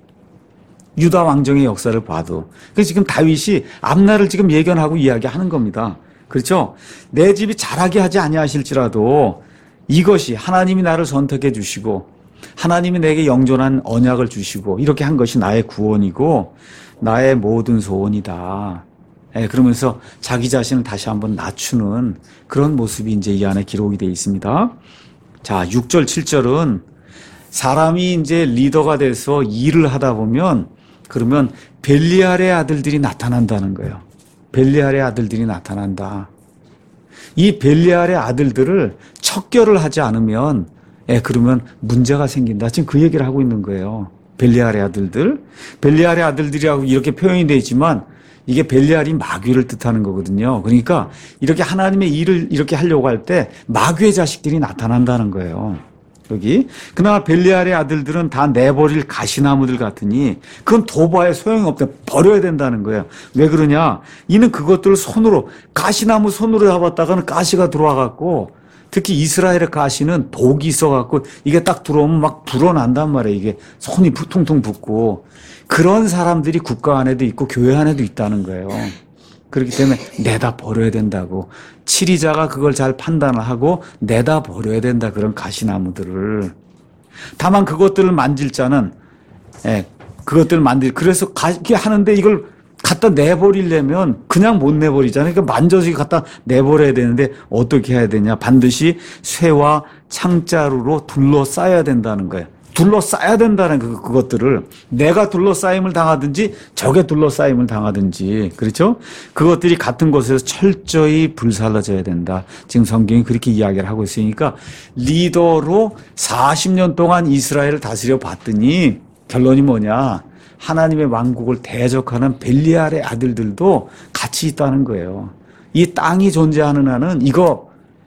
유다 왕정의 역사를 봐도. 그래서 지금 다윗이 앞날을 지금 예견하고 이야기하는 겁니다. 그렇죠. 내 집이 자라게 하지 아니하실지라도 이것이 하나님이 나를 선택해 주시고 하나님이 내게 영존한 언약을 주시고 이렇게 한 것이 나의 구원이고 나의 모든 소원이다. 그러면서 자기 자신을 다시 한번 낮추는 그런 모습이 이제 이 안에 기록이 되어 있습니다. 자, 6절, 7절은 사람이 이제 리더가 돼서 일을 하다 보면 그러면 벨리알의 아들들이 나타난다는 거예요. 벨리알의 아들들이 나타난다. 이 벨리알의 아들들을 척결을 하지 않으면 그러면 문제가 생긴다. 지금 그 얘기를 하고 있는 거예요. 벨리알의 아들들. 벨리알의 아들들이라고 이렇게 표현이 되어 있지만 이게 벨리알이 마귀를 뜻하는 거거든요. 그러니까 이렇게 하나님의 일을 이렇게 하려고 할 때 마귀의 자식들이 나타난다는 거예요. 여기. 그러나 벨리알의 아들들은 다 내버릴 가시나무들 같으니 그건 도바에 소용이 없다. 버려야 된다는 거예요. 왜 그러냐? 이는 그것들을 손으로 가시나무 손으로 잡았다가는 가시가 들어와갖고 특히 이스라엘의 가시는 독이 있어갖고 이게 딱 들어오면 막 불어난단 말이에요. 이게 손이 퉁퉁 붓고 그런 사람들이 국가 안에도 있고 교회 안에도 있다는 거예요. 그렇기 때문에 내다 버려야 된다고. 치리자가 그걸 잘 판단을 하고 내다 버려야 된다. 그런 가시나무들을. 다만 그것들을 만질 자는 그것들을 그래서 이렇게 하는데 이걸 갖다 내버리려면 그냥 못 내버리잖아요. 그러니까 만져서 갖다 내버려야 되는데 어떻게 해야 되냐. 반드시 쇠와 창자루로 둘러싸야 된다는 거예요. 둘러싸야 된다는 그것들을 내가 둘러싸임을 당하든지 적에 둘러싸임을 당하든지 그렇죠? 그것들이 같은 곳에서 철저히 불살라져야 된다. 지금 성경이 그렇게 이야기를 하고 있으니까 리더로 40년 동안 이스라엘을 다스려 봤더니 결론이 뭐냐? 하나님의 왕국을 대적하는 벨리알의 아들들도 같이 있다는 거예요. 이 땅이 존재하는 한은 이거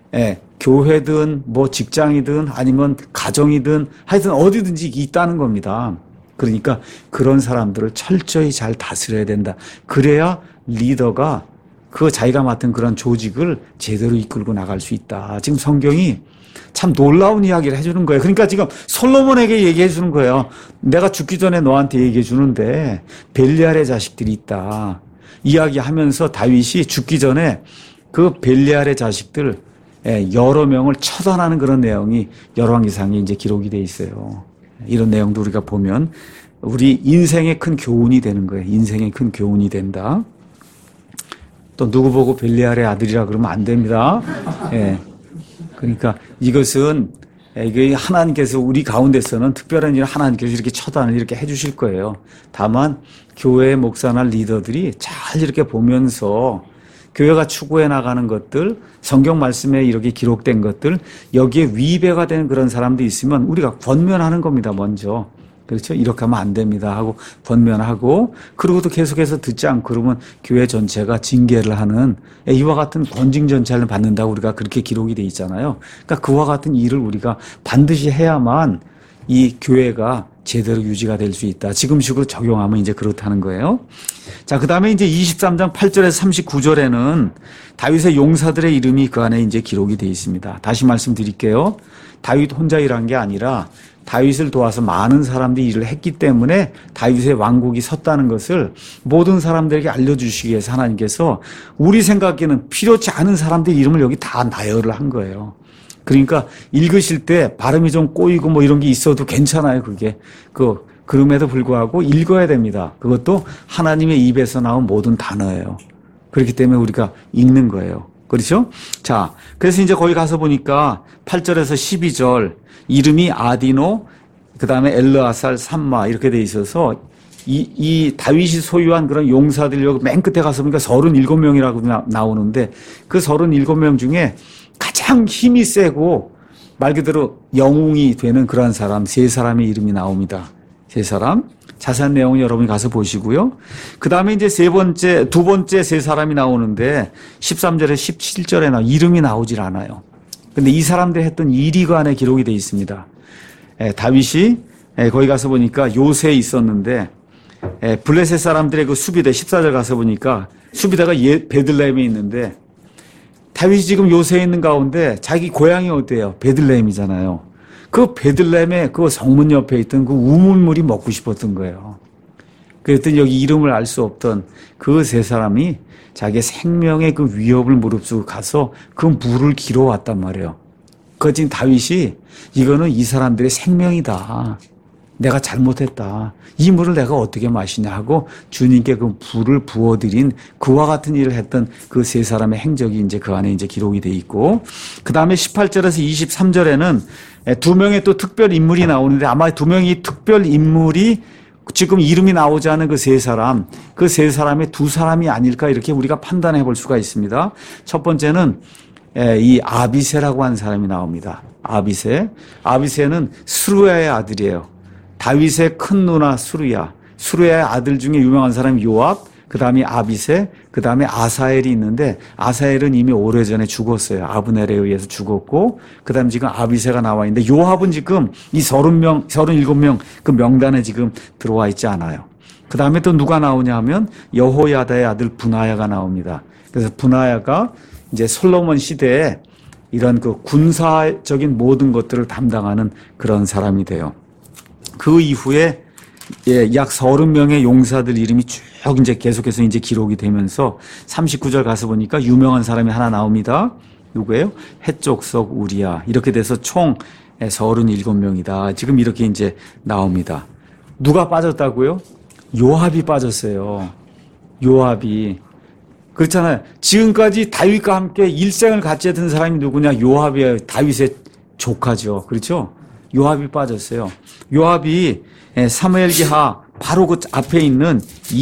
교회든 뭐 직장이든 아니면 가정이든 하여튼 어디든지 있다는 겁니다. 그러니까 그런 사람들을 철저히 잘 다스려야 된다. 그래야 리더가 그 자기가 맡은 그런 조직을 제대로 이끌고 나갈 수 있다. 지금 성경이 참 놀라운 이야기를 해주는 거예요. 그러니까 지금 솔로몬에게 얘기해 주는 거예요. 내가 죽기 전에 너한테 얘기해 주는데 벨리알의 자식들이 있다. 이야기하면서 다윗이 죽기 전에 그 벨리알의 자식들 여러 명을 처단하는 그런 내용이 열왕기상에 이제 기록이 돼 있어요. 이런 내용도 우리가 보면 우리 인생의 큰 교훈이 되는 거예요. 인생의 큰 교훈이 된다. 또 누구 보고 벨리알의 아들이라 그러면 안 됩니다. 그러니까 이것은 이게 하나님께서 우리 가운데서는 특별한 일을 하나님께서 이렇게 처단을 이렇게 해주실 거예요. 다만 교회 목사나 리더들이 잘 이렇게 보면서 교회가 추구해 나가는 것들, 성경 말씀에 이렇게 기록된 것들, 여기에 위배가 되는 그런 사람도 있으면 우리가 권면하는 겁니다, 먼저. 그렇죠? 이렇게 하면 안 됩니다 하고 권면하고, 그러고도 계속해서 듣지 않고 그러면 교회 전체가 징계를 하는 이와 같은 권징 전차를 받는다고 우리가 그렇게 기록이 돼 있잖아요. 그러니까 그와 같은 일을 우리가 반드시 해야만 이 교회가 제대로 유지가 될 수 있다. 지금식으로 적용하면 이제 그렇다는 거예요. 자, 그 다음에 이제 23장 8절에서 39절에는 다윗의 용사들의 이름이 그 안에 이제 기록이 되어 있습니다. 다시 말씀드릴게요. 다윗 혼자 일한 게 아니라 다윗을 도와서 많은 사람들이 일을 했기 때문에 다윗의 왕국이 섰다는 것을 모든 사람들에게 알려주시기 위해서 하나님께서 우리 생각에는 필요치 않은 사람들 이름을 여기 다 나열을 한 거예요. 그러니까 읽으실 때 발음이 좀 꼬이고 뭐 이런 게 있어도 괜찮아요. 그게 그럼에도 불구하고 읽어야 됩니다. 그것도 하나님의 입에서 나온 모든 단어예요. 그렇기 때문에 우리가 읽는 거예요. 그렇죠? 자, 그래서 이제 거기 가서 보니까 8절에서 12절 이름이 아디노, 그 다음에 엘르아살, 삼마 이렇게 돼 있어서 이 다윗이 소유한 그런 용사들 여기 맨 끝에 가서 보니까 37명이라고 나오는데 그 37명 중에 가장 힘이 세고 말 그대로 영웅이 되는 그러한 사람 세 사람의 이름이 나옵니다. 세 사람. 자세한 내용은 여러분이 가서 보시고요. 그 다음에 이제 두 번째 세 사람이 나오는데 13절에 17절에 이름이 나오질 않아요. 근데 이 사람들이 했던 일이 그 안에 기록이 되어 있습니다. 다윗이 거기 가서 보니까 요새에 있었는데 블레셋 사람들의 그 수비대 14절 가서 보니까 수비대가 베들레헴에 있는데 다윗이 지금 요새에 있는 가운데 자기 고향이 어때요? 베들레헴이잖아요. 그 베들레헴의 그 성문 옆에 있던 그 우물물이 먹고 싶었던 거예요. 그랬더니 여기 이름을 알 수 없던 그 세 사람이 자기의 생명의 그 위협을 무릅쓰고 가서 그 물을 길어 왔단 말이에요. 그 지금 다윗이 이거는 이 사람들의 생명이다. 내가 잘못했다. 이 물을 내가 어떻게 마시냐 하고 주님께 그 불을 부어드린 그와 같은 일을 했던 그 세 사람의 행적이 이제 그 안에 이제 기록이 돼 있고, 그 다음에 18절에서 23절에는 두 명의 또 특별 인물이 나오는데 아마 두 명이 특별 인물이 지금 이름이 나오지 않은 그 세 사람, 그 세 사람의 두 사람이 아닐까 이렇게 우리가 판단해 볼 수가 있습니다. 첫 번째는 이 아비새라고 하는 사람이 나옵니다. 아비새는 스루야의 아들이에요. 다윗의 큰 누나 수루야의 아들 중에 유명한 사람이 요압, 그 다음에 아비새, 그 다음에 아사엘이 있는데 아사엘은 이미 오래전에 죽었어요. 아브넬에 의해서 죽었고, 그 다음에 지금 아비새가 나와 있는데 요압은 지금 이 37명 그 명단에 지금 들어와 있지 않아요. 그 다음에 또 누가 나오냐 하면 여호야다의 아들 분하야가 나옵니다. 그래서 분하야가 이제 솔로몬 시대에 이런 그 군사적인 모든 것들을 담당하는 그런 사람이 돼요. 그 이후에 약 30명의 용사들 이름이 쭉 이제 계속해서 이제 기록이 되면서 39절 가서 보니까 유명한 사람이 하나 나옵니다. 누구예요? 헷족속 우리야. 이렇게 돼서 총 37명이다. 지금 이렇게 이제 나옵니다. 누가 빠졌다고요? 요압이 빠졌어요. 요압이. 그렇잖아요. 지금까지 다윗과 함께 일생을 같이 했던 사람이 누구냐? 요압이에요. 다윗의 조카죠. 그렇죠? 요압이 빠졌어요. 요압이 사무엘기하 바로 그 앞에 있는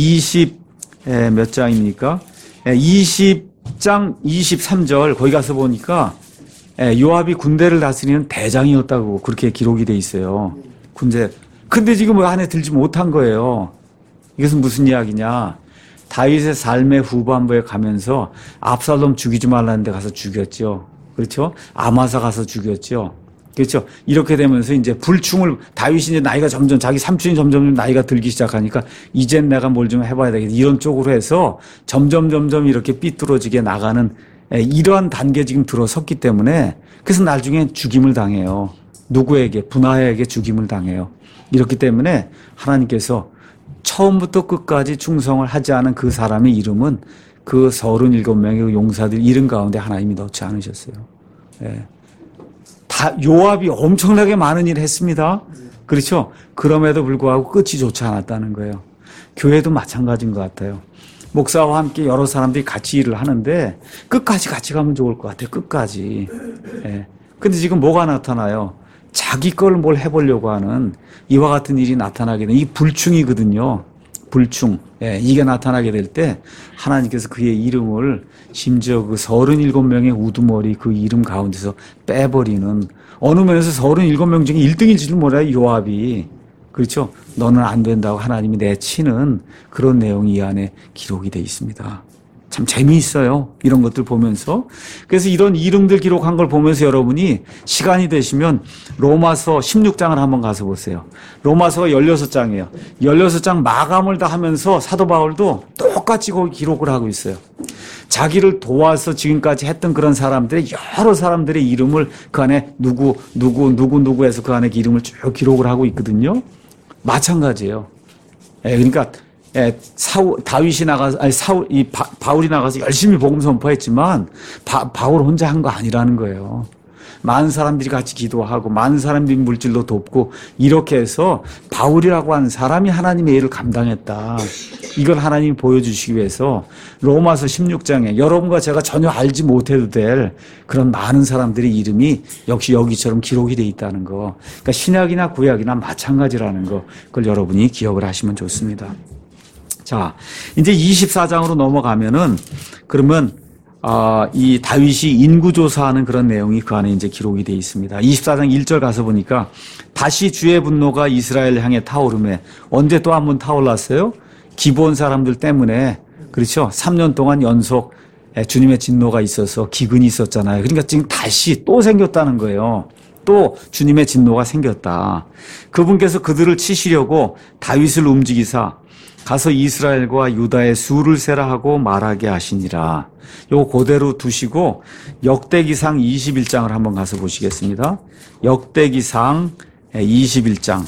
몇 장입니까? 20장 23절 거기 가서 보니까 요압이 군대를 다스리는 대장이었다고 그렇게 기록이 돼 있어요. 군대. 근데 지금 왜 안에 들지 못한 거예요? 이것은 무슨 이야기냐? 다윗의 삶의 후반부에 가면서 압살롬 죽이지 말라는 데 가서 죽였죠. 그렇죠? 아마사 가서 죽였죠. 그렇죠. 이렇게 되면서 이제 다윗이 이제 나이가 점점, 자기 삼촌이 점점 나이가 들기 시작하니까 이젠 내가 뭘 좀 해봐야 되겠다. 이런 쪽으로 해서 점점 이렇게 삐뚤어지게 나가는 이러한 단계에 지금 들어섰기 때문에 그래서 나중에 죽임을 당해요. 누구에게? 분하야에게 죽임을 당해요. 이렇기 때문에 하나님께서 처음부터 끝까지 충성을 하지 않은 그 사람의 이름은 그 37명의 용사들 이름 가운데 하나님이 넣지 않으셨어요. 예. 요압이 엄청나게 많은 일을 했습니다. 그렇죠? 그럼에도 불구하고 끝이 좋지 않았다는 거예요. 교회도 마찬가지인 것 같아요. 목사와 함께 여러 사람들이 같이 일을 하는데 끝까지 같이 가면 좋을 것 같아요. 끝까지. 예. 근데 지금 뭐가 나타나요? 자기 걸 뭘 해보려고 하는 이와 같은 일이 나타나게 되는 이 불충이거든요. 불충. 예, 이게 나타나게 될 때 하나님께서 그의 이름을 심지어 그 37명의 우두머리 그 이름 가운데서 빼버리는, 어느 면에서 37명 중에 1등일지도 몰라요, 요압이. 그렇죠? 너는 안 된다고 하나님이 내치는 그런 내용이 이 안에 기록이 되어 있습니다. 참 재미있어요. 이런 것들 보면서. 그래서 이런 이름들 기록한 걸 보면서 여러분이 시간이 되시면 로마서 16장을 한번 가서 보세요. 로마서가 16장이에요. 16장 마감을 다 하면서 사도 바울도 똑같이 거기 기록을 하고 있어요. 자기를 도와서 지금까지 했던 그런 사람들의 여러 사람들의 이름을 그 안에 누구 해서 그 안에 이름을 쭉 기록을 하고 있거든요. 마찬가지예요. 그러니까 다윗이 나가서, 바울이 나가서 열심히 복음 선포했지만, 바울 혼자 한 거 아니라는 거예요. 많은 사람들이 같이 기도하고, 많은 사람들이 물질로 돕고, 이렇게 해서 바울이라고 하는 사람이 하나님의 일을 감당했다. 이걸 하나님이 보여주시기 위해서 로마서 16장에 여러분과 제가 전혀 알지 못해도 될 그런 많은 사람들의 이름이 역시 여기처럼 기록이 돼 있다는 거. 그러니까 신약이나 구약이나 마찬가지라는 거. 그걸 여러분이 기억을 하시면 좋습니다. 자, 이제 24장으로 넘어가면은, 그러면, 이 다윗이 인구조사하는 그런 내용이 그 안에 이제 기록이 되어 있습니다. 24장 1절 가서 보니까, 다시 주의 분노가 이스라엘 향해 타오르매, 언제 또 한 번 타올랐어요? 기브온 사람들 때문에, 그렇죠? 3년 동안 연속 주님의 진노가 있어서 기근이 있었잖아요. 그러니까 지금 다시 또 생겼다는 거예요. 또 주님의 진노가 생겼다. 그분께서 그들을 치시려고 다윗을 움직이사, 가서 이스라엘과 유다의 수를 세라 하고 말하게 하시니라. 요거 그대로 두시고 역대기상 21장을 한번 가서 보시겠습니다. 역대기상 21장.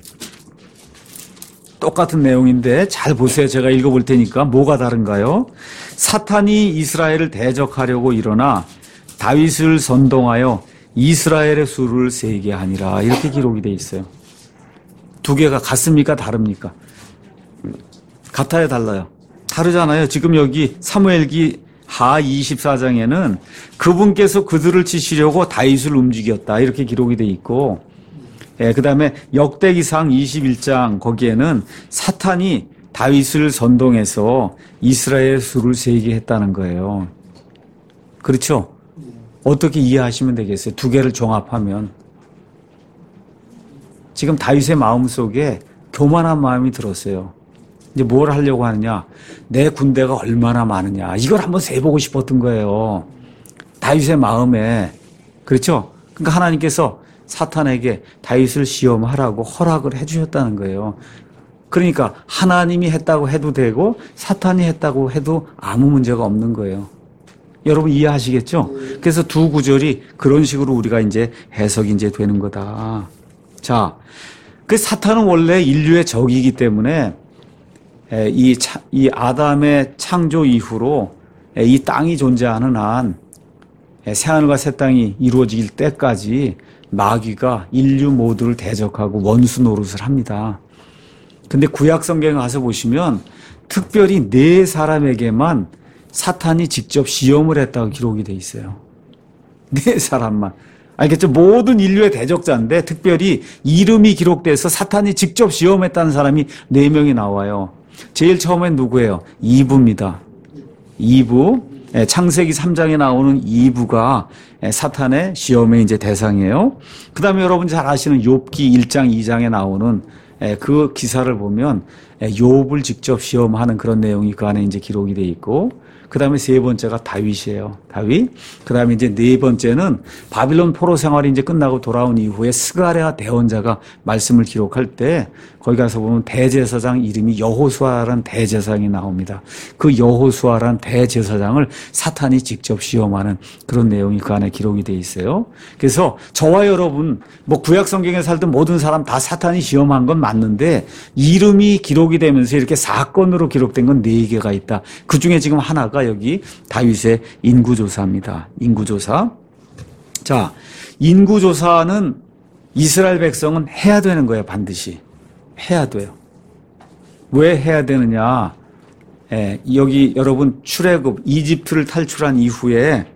똑같은 내용인데 잘 보세요. 제가 읽어볼 테니까 뭐가 다른가요? 사탄이 이스라엘을 대적하려고 일어나 다윗을 선동하여 이스라엘의 수를 세게 하니라. 이렇게 기록이 돼 있어요. 두 개가 같습니까? 다릅니까? 같아요, 달라요? 다르잖아요. 지금 여기 사무엘기 하 24장에는 그분께서 그들을 치시려고 다윗을 움직였다. 이렇게 기록이 돼 있고, 그 다음에 역대기상 21장 거기에는 사탄이 다윗을 선동해서 이스라엘 수를 세게 했다는 거예요. 그렇죠? 어떻게 이해하시면 되겠어요? 두 개를 종합하면. 지금 다윗의 마음속에 교만한 마음이 들었어요. 이제 뭘 하려고 하느냐? 내 군대가 얼마나 많으냐? 이걸 한번 세보고 싶었던 거예요. 다윗의 마음에. 그렇죠? 그러니까 하나님께서 사탄에게 다윗을 시험하라고 허락을 해주셨다는 거예요. 그러니까 하나님이 했다고 해도 되고 사탄이 했다고 해도 아무 문제가 없는 거예요. 여러분 이해하시겠죠? 그래서 두 구절이 그런 식으로 우리가 이제 해석이 이제 되는 거다. 자, 그 사탄은 원래 인류의 적이기 때문에 이 아담의 창조 이후로 이 땅이 존재하는 한 새하늘과 새 땅이 이루어질 때까지 마귀가 인류 모두를 대적하고 원수 노릇을 합니다. 근데 구약 성경에 가서 보시면 특별히 네 사람에게만 사탄이 직접 시험을 했다고 기록이 돼 있어요. 네 사람만. 알겠죠? 모든 인류의 대적자인데 특별히 이름이 기록돼서 사탄이 직접 시험했다는 사람이 4명이 나와요. 제일 처음엔 누구예요? 이브입니다. 이브. 창세기 3장에 나오는 이브가 사탄의 시험의 이제 대상이에요. 그 다음에 여러분 잘 아시는 욥기 1장, 2장에 나오는 그 기사를 보면 욥을 직접 시험하는 그런 내용이 그 안에 이제 기록이 돼 있고, 그 다음에 세 번째가 다윗이에요. 다윗. 그 다음에 이제 네 번째는 바빌론 포로 생활이 이제 끝나고 돌아온 이후에 스가랴 대언자가 말씀을 기록할 때 거기 가서 보면 대제사장 이름이 여호수아라는 대제사장이 나옵니다. 그 여호수아라는 대제사장을 사탄이 직접 시험하는 그런 내용이 그 안에 기록이 돼 있어요. 그래서 저와 여러분 뭐 구약 성경에 살던 모든 사람 다 사탄이 시험한 건 맞는데 이름이 기록이 되면서 이렇게 사건으로 기록된 건 4개가 있다. 그 중에 지금 하나가 여기 다윗의 인구조사입니다. 인구조사. 자, 인구조사는 이스라엘 백성은 해야 되는 거예요. 반드시. 해야 돼요. 왜 해야 되느냐. 여기 여러분 출애굽 이집트를 탈출한 이후에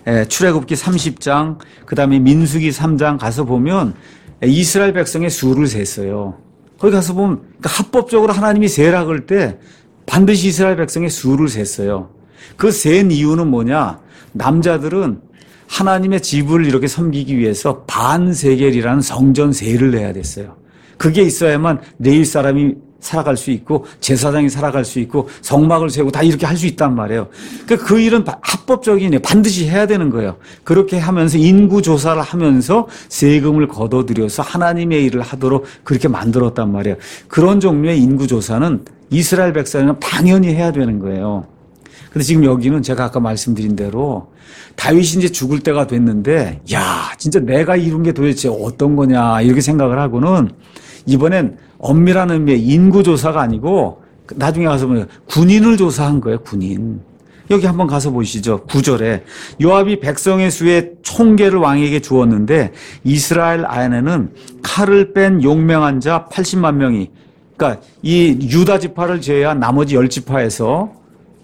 출애굽기 30장, 그 다음에 민수기 3장 가서 보면 이스라엘 백성의 수를 셌어요. 거기 가서 보면 그러니까 합법적으로 하나님이 세라 그럴 때 반드시 이스라엘 백성의 수를 셌어요. 그 센 이유는 뭐냐? 남자들은 하나님의 집을 이렇게 섬기기 위해서 반세겔이라는 성전 세를 내야 됐어요. 그게 있어야만 레위 사람이 살아갈 수 있고 제사장이 살아갈 수 있고 성막을 세우고 다 이렇게 할 수 있단 말이에요. 그러니까 그 일은 합법적이네. 반드시 해야 되는 거예요. 그렇게 하면서 인구 조사를 하면서 세금을 걷어들여서 하나님의 일을 하도록 그렇게 만들었단 말이에요. 그런 종류의 인구 조사는 이스라엘 백성은 당연히 해야 되는 거예요. 근데 지금 여기는 제가 아까 말씀드린 대로 다윗이 이제 죽을 때가 됐는데 야 진짜 내가 이룬 게 도대체 어떤 거냐 이렇게 생각을 하고는 이번엔 엄밀한 의미의 인구조사가 아니고 나중에 가서 보면 군인을 조사한 거예요. 군인. 여기 한번 가서 보시죠. 9절에 요압이 백성의 수의 총계를 왕에게 주었는데 이스라엘 안에는 칼을 뺀 용맹한 자 80만 명이 그러니까 이 유다 지파를 제외한 나머지 10지파에서는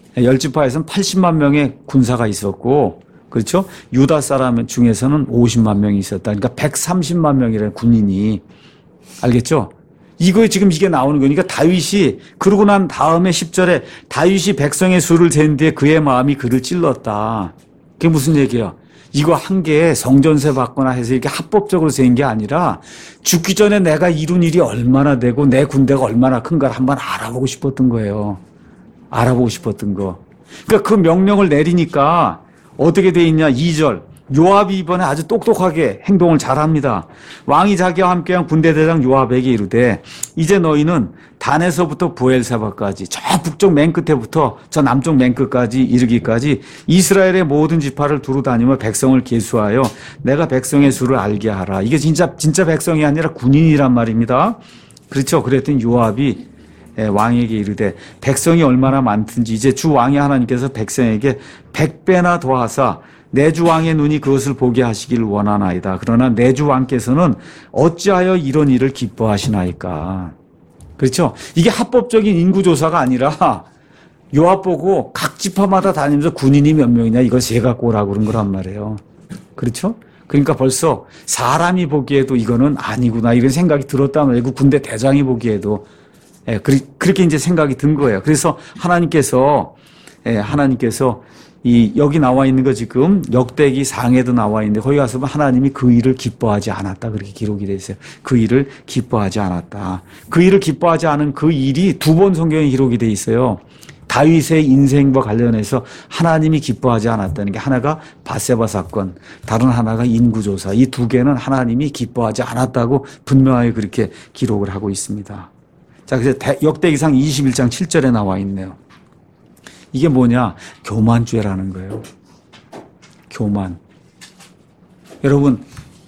80만 명의 군사가 있었고 그렇죠? 유다 사람 중에서는 50만 명이 있었다. 그러니까 130만 명이라는 군인이 알겠죠? 이거에 지금 이게 나오는 거니까 다윗이 그러고 난 다음에 10절에 다윗이 백성의 수를 잰 뒤에 그의 마음이 그를 찔렀다. 그게 무슨 얘기야? 이거 한 개 성전세 받거나 해서 이렇게 합법적으로 센 게 아니라 죽기 전에 내가 이룬 일이 얼마나 되고 내 군대가 얼마나 큰가를 한번 알아보고 싶었던 거예요. 알아보고 싶었던 거. 그러니까 그 명령을 내리니까 어떻게 돼 있냐? 2절. 요압이 이번에 아주 똑똑하게 행동을 잘합니다. 왕이 자기와 함께한 군대대장 요압에게 이르되 이제 너희는 단에서부터 부엘세바까지 저 북쪽 맨 끝에부터 저 남쪽 맨 끝까지 이르기까지 이스라엘의 모든 지파를 두루 다니며 백성을 계수하여 내가 백성의 수를 알게 하라. 이게 진짜 백성이 아니라 군인이란 말입니다. 그렇죠? 그랬더니 요압이 왕에게 이르되 백성이 얼마나 많든지 이제 주 왕이 하나님께서 백성에게 100배나 더하사 내 주 왕의 눈이 그것을 보게 하시길 원하나이다. 그러나 내 주 왕께서는 어찌하여 이런 일을 기뻐하시나이까. 그렇죠? 이게 합법적인 인구조사가 아니라 요압 보고 각 지파마다 다니면서 군인이 몇 명이냐 이걸 세 갖고 오라고 그런 거란 말이에요. 그렇죠? 그러니까 벌써 사람이 보기에도 이거는 아니구나 이런 생각이 들었단 말이에요. 그 군대 대장이 보기에도. 그렇게 이제 생각이 든 거예요. 그래서 하나님께서 여기 나와 있는 거 지금 역대기 상에도 나와 있는데 거기 가서 보면 하나님이 그 일을 기뻐하지 않았다. 그렇게 기록이 되어 있어요. 그 일을 기뻐하지 않았다. 그 일을 기뻐하지 않은 그 일이 두 번 성경에 기록이 되어 있어요. 다윗의 인생과 관련해서 하나님이 기뻐하지 않았다는 게 하나가 밧세바 사건, 다른 하나가 인구조사. 이 두 개는 하나님이 기뻐하지 않았다고 분명하게 그렇게 기록을 하고 있습니다. 자, 그래서 역대기상 21장 7절에 나와 있네요. 이게 뭐냐? 교만죄라는 거예요. 교만. 여러분,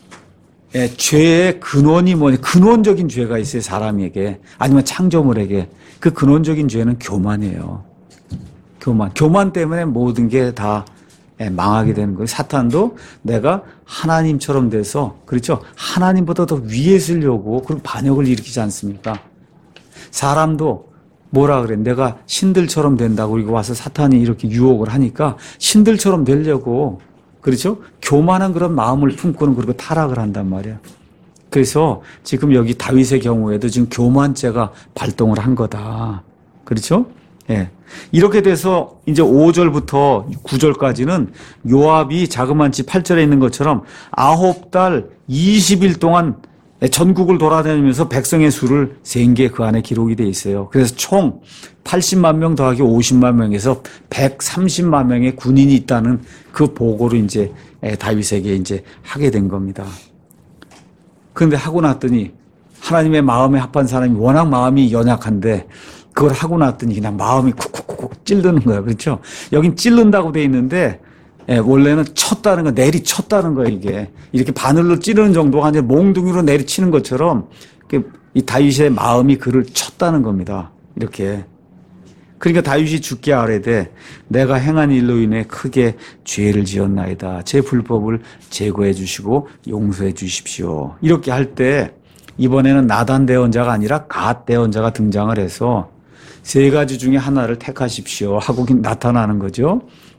죄의 근원이 뭐냐? 근원적인 죄가 있어요, 사람에게. 아니면 창조물에게. 그 근원적인 죄는 교만이에요. 교만. 교만 때문에 모든 게 다 망하게 되는 거예요. 사탄도 내가 하나님처럼 돼서, 그렇죠? 하나님보다 더 위에 쓰려고 그런 반역을 일으키지 않습니까? 사람도 뭐라 그래? 내가 신들처럼 된다고 이거 와서 사탄이 이렇게 유혹을 하니까 신들처럼 되려고 그렇죠? 교만한 그런 마음을 품고는 그리고 타락을 한단 말이야. 그래서 지금 여기 다윗의 경우에도 지금 교만죄가 발동을 한 거다. 그렇죠? 예. 이렇게 돼서 이제 5절부터 9절까지는 요압이 자그만치 8절에 있는 것처럼 9달 20일 동안 전국을 돌아다니면서 백성의 수를 센 게 그 안에 기록이 돼 있어요. 그래서 총 80만 명 더하기 50만 명에서 130만 명의 군인이 있다는 그 보고를 이제 다윗에게 이제 하게 된 겁니다. 그런데 하고 났더니 하나님의 마음에 합한 사람이 워낙 마음이 연약한데 그걸 하고 났더니 그냥 마음이 쿡쿡쿡 찔르는 거예요. 그렇죠? 여긴 찔른다고 돼 있는데 원래는 쳤다는 거, 내리쳤다는 거예요, 이게. 이렇게 바늘로 찌르는 정도가 아니라 몽둥이로 내리치는 것처럼 이 다윗의 마음이 그를 쳤다는 겁니다. 이렇게. 그러니까 다윗이 죽게 아뢰되 내가 행한 일로 인해 크게 죄를 지었나이다. 제 불법을 제거해 주시고 용서해 주십시오. 이렇게 할 때 이번에는 나단 대언자가 아니라 갓 대언자가 등장을 해서 세 가지 중에 하나를 택하십시오 하고 나타나는 거죠.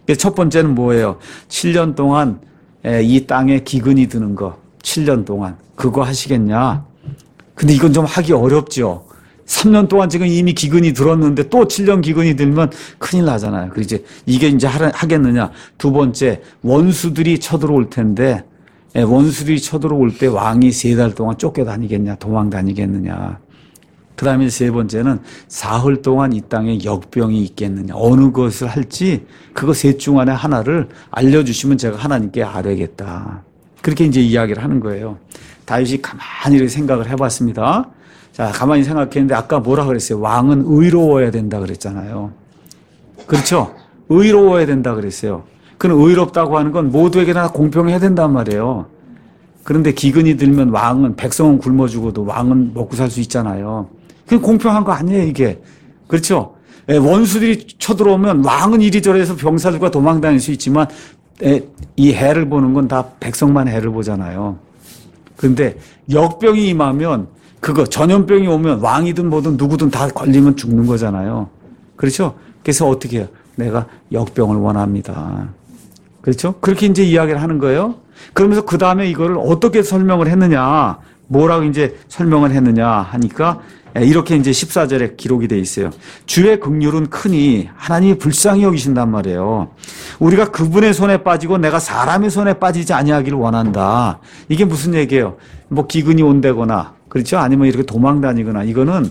첫 번째는 뭐예요? 7년 동안 이 땅에 기근이 드는 거. 7년 동안. 그거 하시겠냐? 근데 이건 좀 하기 어렵죠. 3년 동안 지금 이미 기근이 들었는데 또 7년 기근이 들면 큰일 나잖아요. 이게 이제 하겠느냐. 두 번째, 원수들이 쳐들어올 텐데, 원수들이 쳐들어올 때 왕이 3달 동안 쫓겨다니겠냐, 도망 다니겠느냐. 그 다음에 세 번째는 사흘 동안 이 땅에 역병이 있겠느냐. 어느 것을 할지 그거 셋 중 안에 하나를 알려주시면 제가 하나님께 아뢰겠다. 그렇게 이제 이야기를 하는 거예요. 다윗이 가만히 이렇게 생각을 해봤습니다. 자, 가만히 생각했는데 아까 뭐라 그랬어요? 왕은 의로워야 된다 그랬잖아요. 그렇죠? 의로워야 된다 그랬어요. 그는 의롭다고 하는 건 모두에게 다 공평해야 된단 말이에요. 그런데 기근이 들면 왕은, 백성은 굶어 죽어도 왕은 먹고 살 수 있잖아요. 그게 공평한 거 아니에요, 이게. 그렇죠? 원수들이 쳐들어오면 왕은 이리저리 해서 병사들과 도망 다닐 수 있지만 이 해를 보는 건 다 백성만 해를 보잖아요. 그런데 역병이 임하면 그거 전염병이 오면 왕이든 뭐든 누구든 다 걸리면 죽는 거잖아요. 그렇죠? 그래서 어떻게 해요? 내가 역병을 원합니다. 그렇죠? 그렇게 이제 이야기를 하는 거예요. 그러면서 그 다음에 이거를 어떻게 설명을 했느냐, 뭐라고 이제 설명을 했느냐 하니까 이렇게 이제 14절에 기록이 돼 있어요. 주의 긍휼은 크니 하나님이 불쌍히 여기신단 말이에요. 우리가 그분의 손에 빠지고 내가 사람의 손에 빠지지 아니하기를 원한다. 이게 무슨 얘기예요? 뭐 기근이 온다거나, 그렇죠? 아니면 이렇게 도망 다니거나, 이건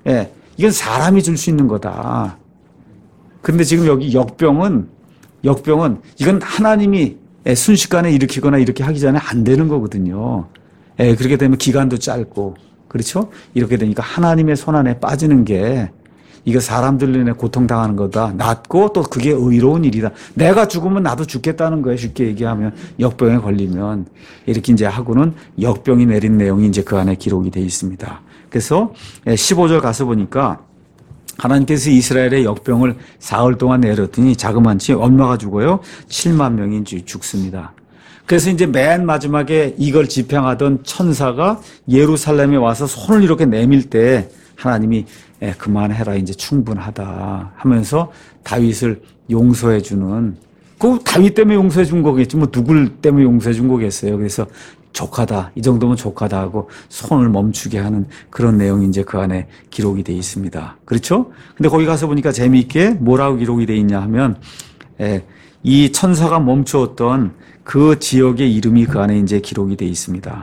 사람이 줄 수 있는 거다. 그런데 지금 여기 역병은 이건 하나님이 순식간에 일으키거나 이렇게 하기 전에 안 되는 거거든요. 그렇게 되면 기간도 짧고, 그렇죠? 이렇게 되니까 하나님의 손 안에 빠지는 게 이거 사람들 눈에 고통당하는 거다. 낫고 또 그게 의로운 일이다. 내가 죽으면 나도 죽겠다는 거예요. 쉽게 얘기하면 역병에 걸리면 이렇게 이제 하고는 역병이 내린 내용이 이제 그 안에 기록이 되어 있습니다. 그래서 15절 가서 보니까 하나님께서 이스라엘의 역병을 사흘 동안 내렸더니 자그만치 얼마가 죽어요? 7만 명이 죽습니다. 그래서 이제 맨 마지막에 이걸 집행하던 천사가 예루살렘에 와서 손을 이렇게 내밀 때 하나님이 그만해라, 이제 충분하다 하면서 다윗을 용서해 주는, 그 다윗 때문에 용서해 준 거겠지 뭐 누굴 때문에 용서해 준 거겠어요. 그래서 족하다, 이 정도면 족하다 하고 손을 멈추게 하는 그런 내용이 이제 그 안에 기록이 돼 있습니다. 그렇죠? 근데 거기 가서 보니까 재미있게 뭐라고 기록이 돼 있냐 하면 이 천사가 멈추었던 그 지역의 이름이 그 안에 이제 기록이 돼 있습니다.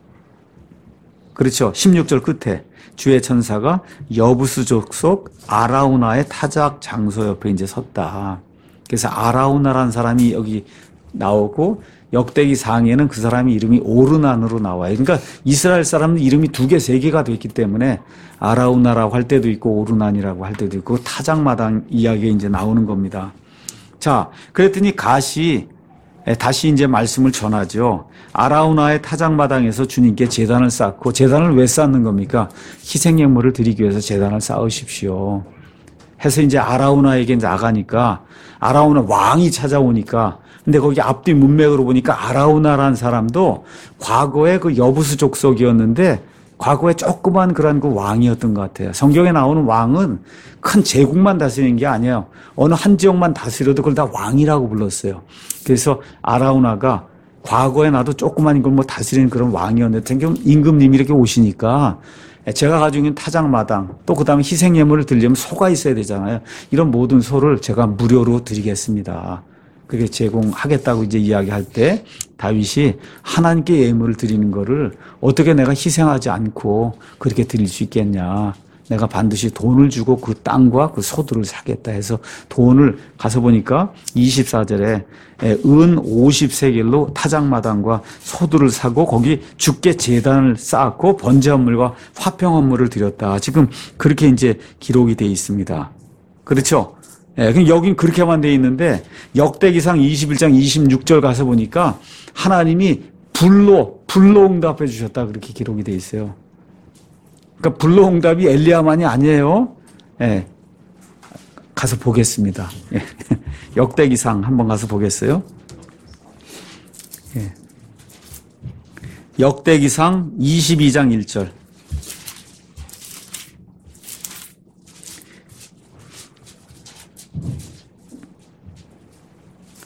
그렇죠? 16절 끝에 주의 천사가 여부스 족속 아라우나의 타작 장소 옆에 이제 섰다. 그래서 아라우나라는 사람이 여기 나오고 역대기 상에는 그 사람이 이름이 오르난으로 나와요. 그러니까 이스라엘 사람은 이름이 2개, 3개가 됐기 때문에 아라우나라고 할 때도 있고 오르난이라고 할 때도 있고 타작마당 이야기가 이제 나오는 겁니다. 자, 그랬더니 갓이 다시 이제 말씀을 전하죠. 아라우나의 타작마당에서 주님께 제단을 쌓고, 제단을 왜 쌓는 겁니까? 희생예물을 드리기 위해서 제단을 쌓으십시오. 해서 이제 아라우나에게 나가니까 아라우나 왕이 찾아오니까, 근데 거기 앞뒤 문맥으로 보니까 아라우나라는 사람도 과거에 그 여부스 족속이었는데 과거에 조그만 그런 그 왕이었던 것 같아요. 성경에 나오는 왕은 큰 제국만 다스리는 게 아니에요. 어느 한 지역만 다스려도 그걸 다 왕이라고 불렀어요. 그래서 아라우나가 과거에 나도 조그만 걸 뭐 다스리는 그런 왕이었는데 지금 임금님이 이렇게 오시니까 제가 가지고 있는 타작마당, 또 그 다음에 희생예물을 드리려면 소가 있어야 되잖아요. 이런 모든 소를 제가 무료로 드리겠습니다. 그게 제공하겠다고 이제 이야기할 때 다윗이 하나님께 예물을 드리는 거를 어떻게 내가 희생하지 않고 그렇게 드릴 수 있겠냐. 내가 반드시 돈을 주고 그 땅과 그 소들을 사겠다 해서 돈을 가서 보니까 24절에 은 50세겔로 타작마당과 소들을 사고 거기 주께 제단을 쌓았고 번제헌물과 화평헌물을 드렸다. 지금 그렇게 이제 기록이 되어 있습니다. 그렇죠? 그럼 여긴 그렇게만 돼 있는데 역대기상 21장 26절 가서 보니까 하나님이 불로 응답해 주셨다 그렇게 기록이 돼 있어요. 그러니까 불로 응답이 엘리야만이 아니에요. 가서 보겠습니다. 역대기상 한번 가서 보겠어요. 역대기상 22장 1절.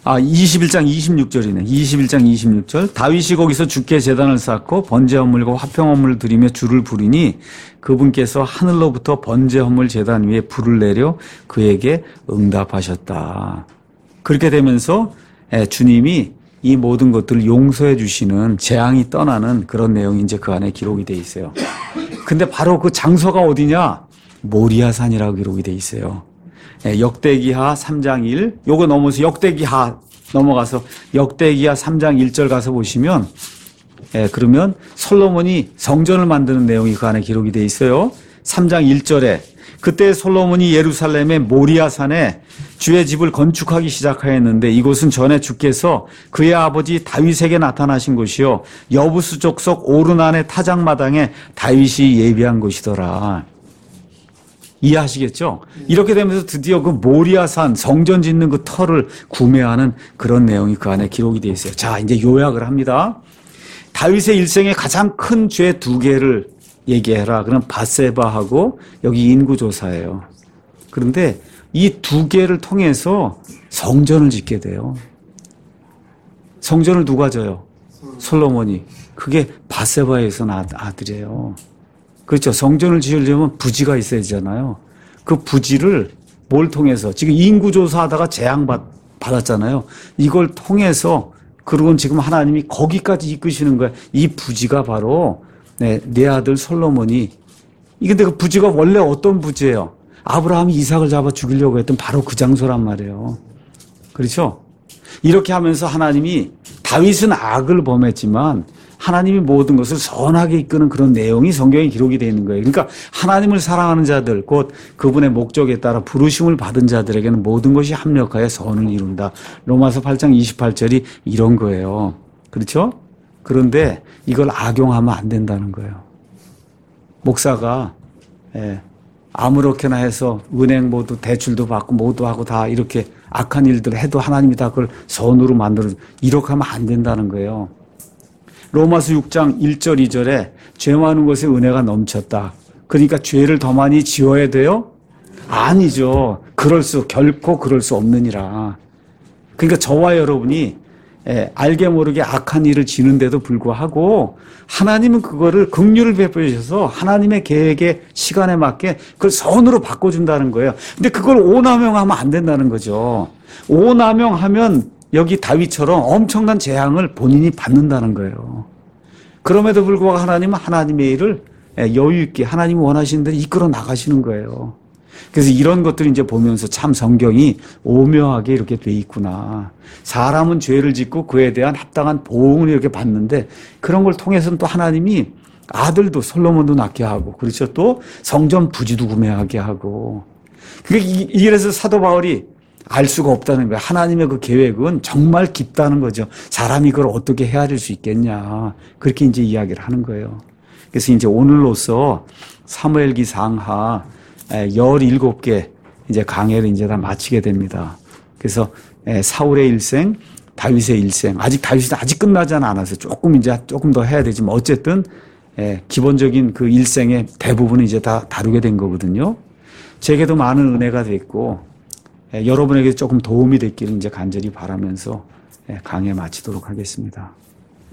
21장 26절이네. 21장 26절. 다윗이 거기서 주께 제단을 쌓고 번제 헌물과 화평 헌물을 드리며 주를 부르니 그분께서 하늘로부터 번제 헌물 제단 위에 불을 내려 그에게 응답하셨다. 그렇게 되면서 주님이 이 모든 것들을 용서해 주시는 재앙이 떠나는 그런 내용이 이제 그 안에 기록이 돼 있어요. 근데 바로 그 장소가 어디냐? 모리아산이라고 기록이 돼 있어요. 역대기하 3장 1, 요거 넘어서 역대기하 넘어가서 역대기하 3장 1절 가서 보시면 그러면 솔로몬이 성전을 만드는 내용이 그 안에 기록이 돼 있어요. 3장 1절에 그때 솔로몬이 예루살렘의 모리아산에 주의 집을 건축하기 시작하였는데 이곳은 전에 주께서 그의 아버지 다윗에게 나타나신 곳이요 여부수 족속 오르난의 타작마당에 다윗이 예비한 곳이더라. 이해하시겠죠? 이렇게 되면서 드디어 그 모리아산 성전 짓는 그 터를 구매하는 그런 내용이 그 안에 기록이 되어 있어요. 자, 이제 요약을 합니다. 다윗의 일생에 가장 큰 죄 두 개를 얘기해라. 그럼 밧세바하고 여기 인구조사예요. 그런데 이 두 개를 통해서 성전을 짓게 돼요. 성전을 누가 져요? 솔로몬이. 그게 밧세바에서 난 아들이에요. 그렇죠. 성전을 지으려면 부지가 있어야 되잖아요. 그 부지를 뭘 통해서 지금 인구조사하다가 재앙받았잖아요. 이걸 통해서 그러고 지금 하나님이 거기까지 이끄시는 거예요. 이 부지가 바로 내 아들 솔로몬이. 근데 그 부지가 원래 어떤 부지예요? 아브라함이 이삭을 잡아 죽이려고 했던 바로 그 장소란 말이에요. 그렇죠? 이렇게 하면서 하나님이 다윗은 악을 범했지만 하나님이 모든 것을 선하게 이끄는 그런 내용이 성경에 기록이 되어 있는 거예요. 그러니까 하나님을 사랑하는 자들, 곧 그분의 목적에 따라 부르심을 받은 자들에게는 모든 것이 합력하여 선을 이룬다. 로마서 8장 28절이 이런 거예요. 그렇죠? 그런데 이걸 악용하면 안 된다는 거예요. 목사가 아무렇게나 해서 은행 모두 대출도 받고 모두 하고 다 이렇게 악한 일들을 해도 하나님이 다 그걸 선으로 만들어 이렇게 하면 안 된다는 거예요. 로마서 6장 1절 2절에 죄 많은 곳에 은혜가 넘쳤다. 그러니까 죄를 더 많이 지어야 돼요? 아니죠. 결코 그럴 수 없느니라. 그러니까 저와 여러분이 알게 모르게 악한 일을 지는데도 불구하고 하나님은 그거를 긍휼을 베푸셔서 하나님의 계획의 시간에 맞게 그걸 선으로 바꿔준다는 거예요. 근데 그걸 오남용하면 안 된다는 거죠. 오남용하면 여기 다윗처럼 엄청난 재앙을 본인이 받는다는 거예요. 그럼에도 불구하고 하나님은 하나님의 일을 여유 있게 하나님이 원하시는 대로 이끌어 나가시는 거예요. 그래서 이런 것들을 이제 보면서 참 성경이 오묘하게 이렇게 돼 있구나. 사람은 죄를 짓고 그에 대한 합당한 보응을 이렇게 받는데 그런 걸 통해서는 또 하나님이 아들도 솔로몬도 낳게 하고 그렇죠. 또 성전 부지도 구매하게 하고. 이래서 사도 바울이 알 수가 없다는 거예요. 하나님의 그 계획은 정말 깊다는 거죠. 사람이 그걸 어떻게 헤아릴 수 있겠냐. 그렇게 이제 이야기를 하는 거예요. 그래서 이제 오늘로써 사무엘기 상하 17개 이제 강해를 이제 다 마치게 됩니다. 그래서 사울의 일생, 다윗의 일생, 다윗이 아직 끝나지 않아서 조금 더 해야 되지만 어쨌든 기본적인 그 일생의 대부분은 이제 다 다루게 된 거거든요. 제게도 많은 은혜가 됐고 여러분에게 조금 도움이 됐기를 이제 간절히 바라면서 강해 마치도록 하겠습니다.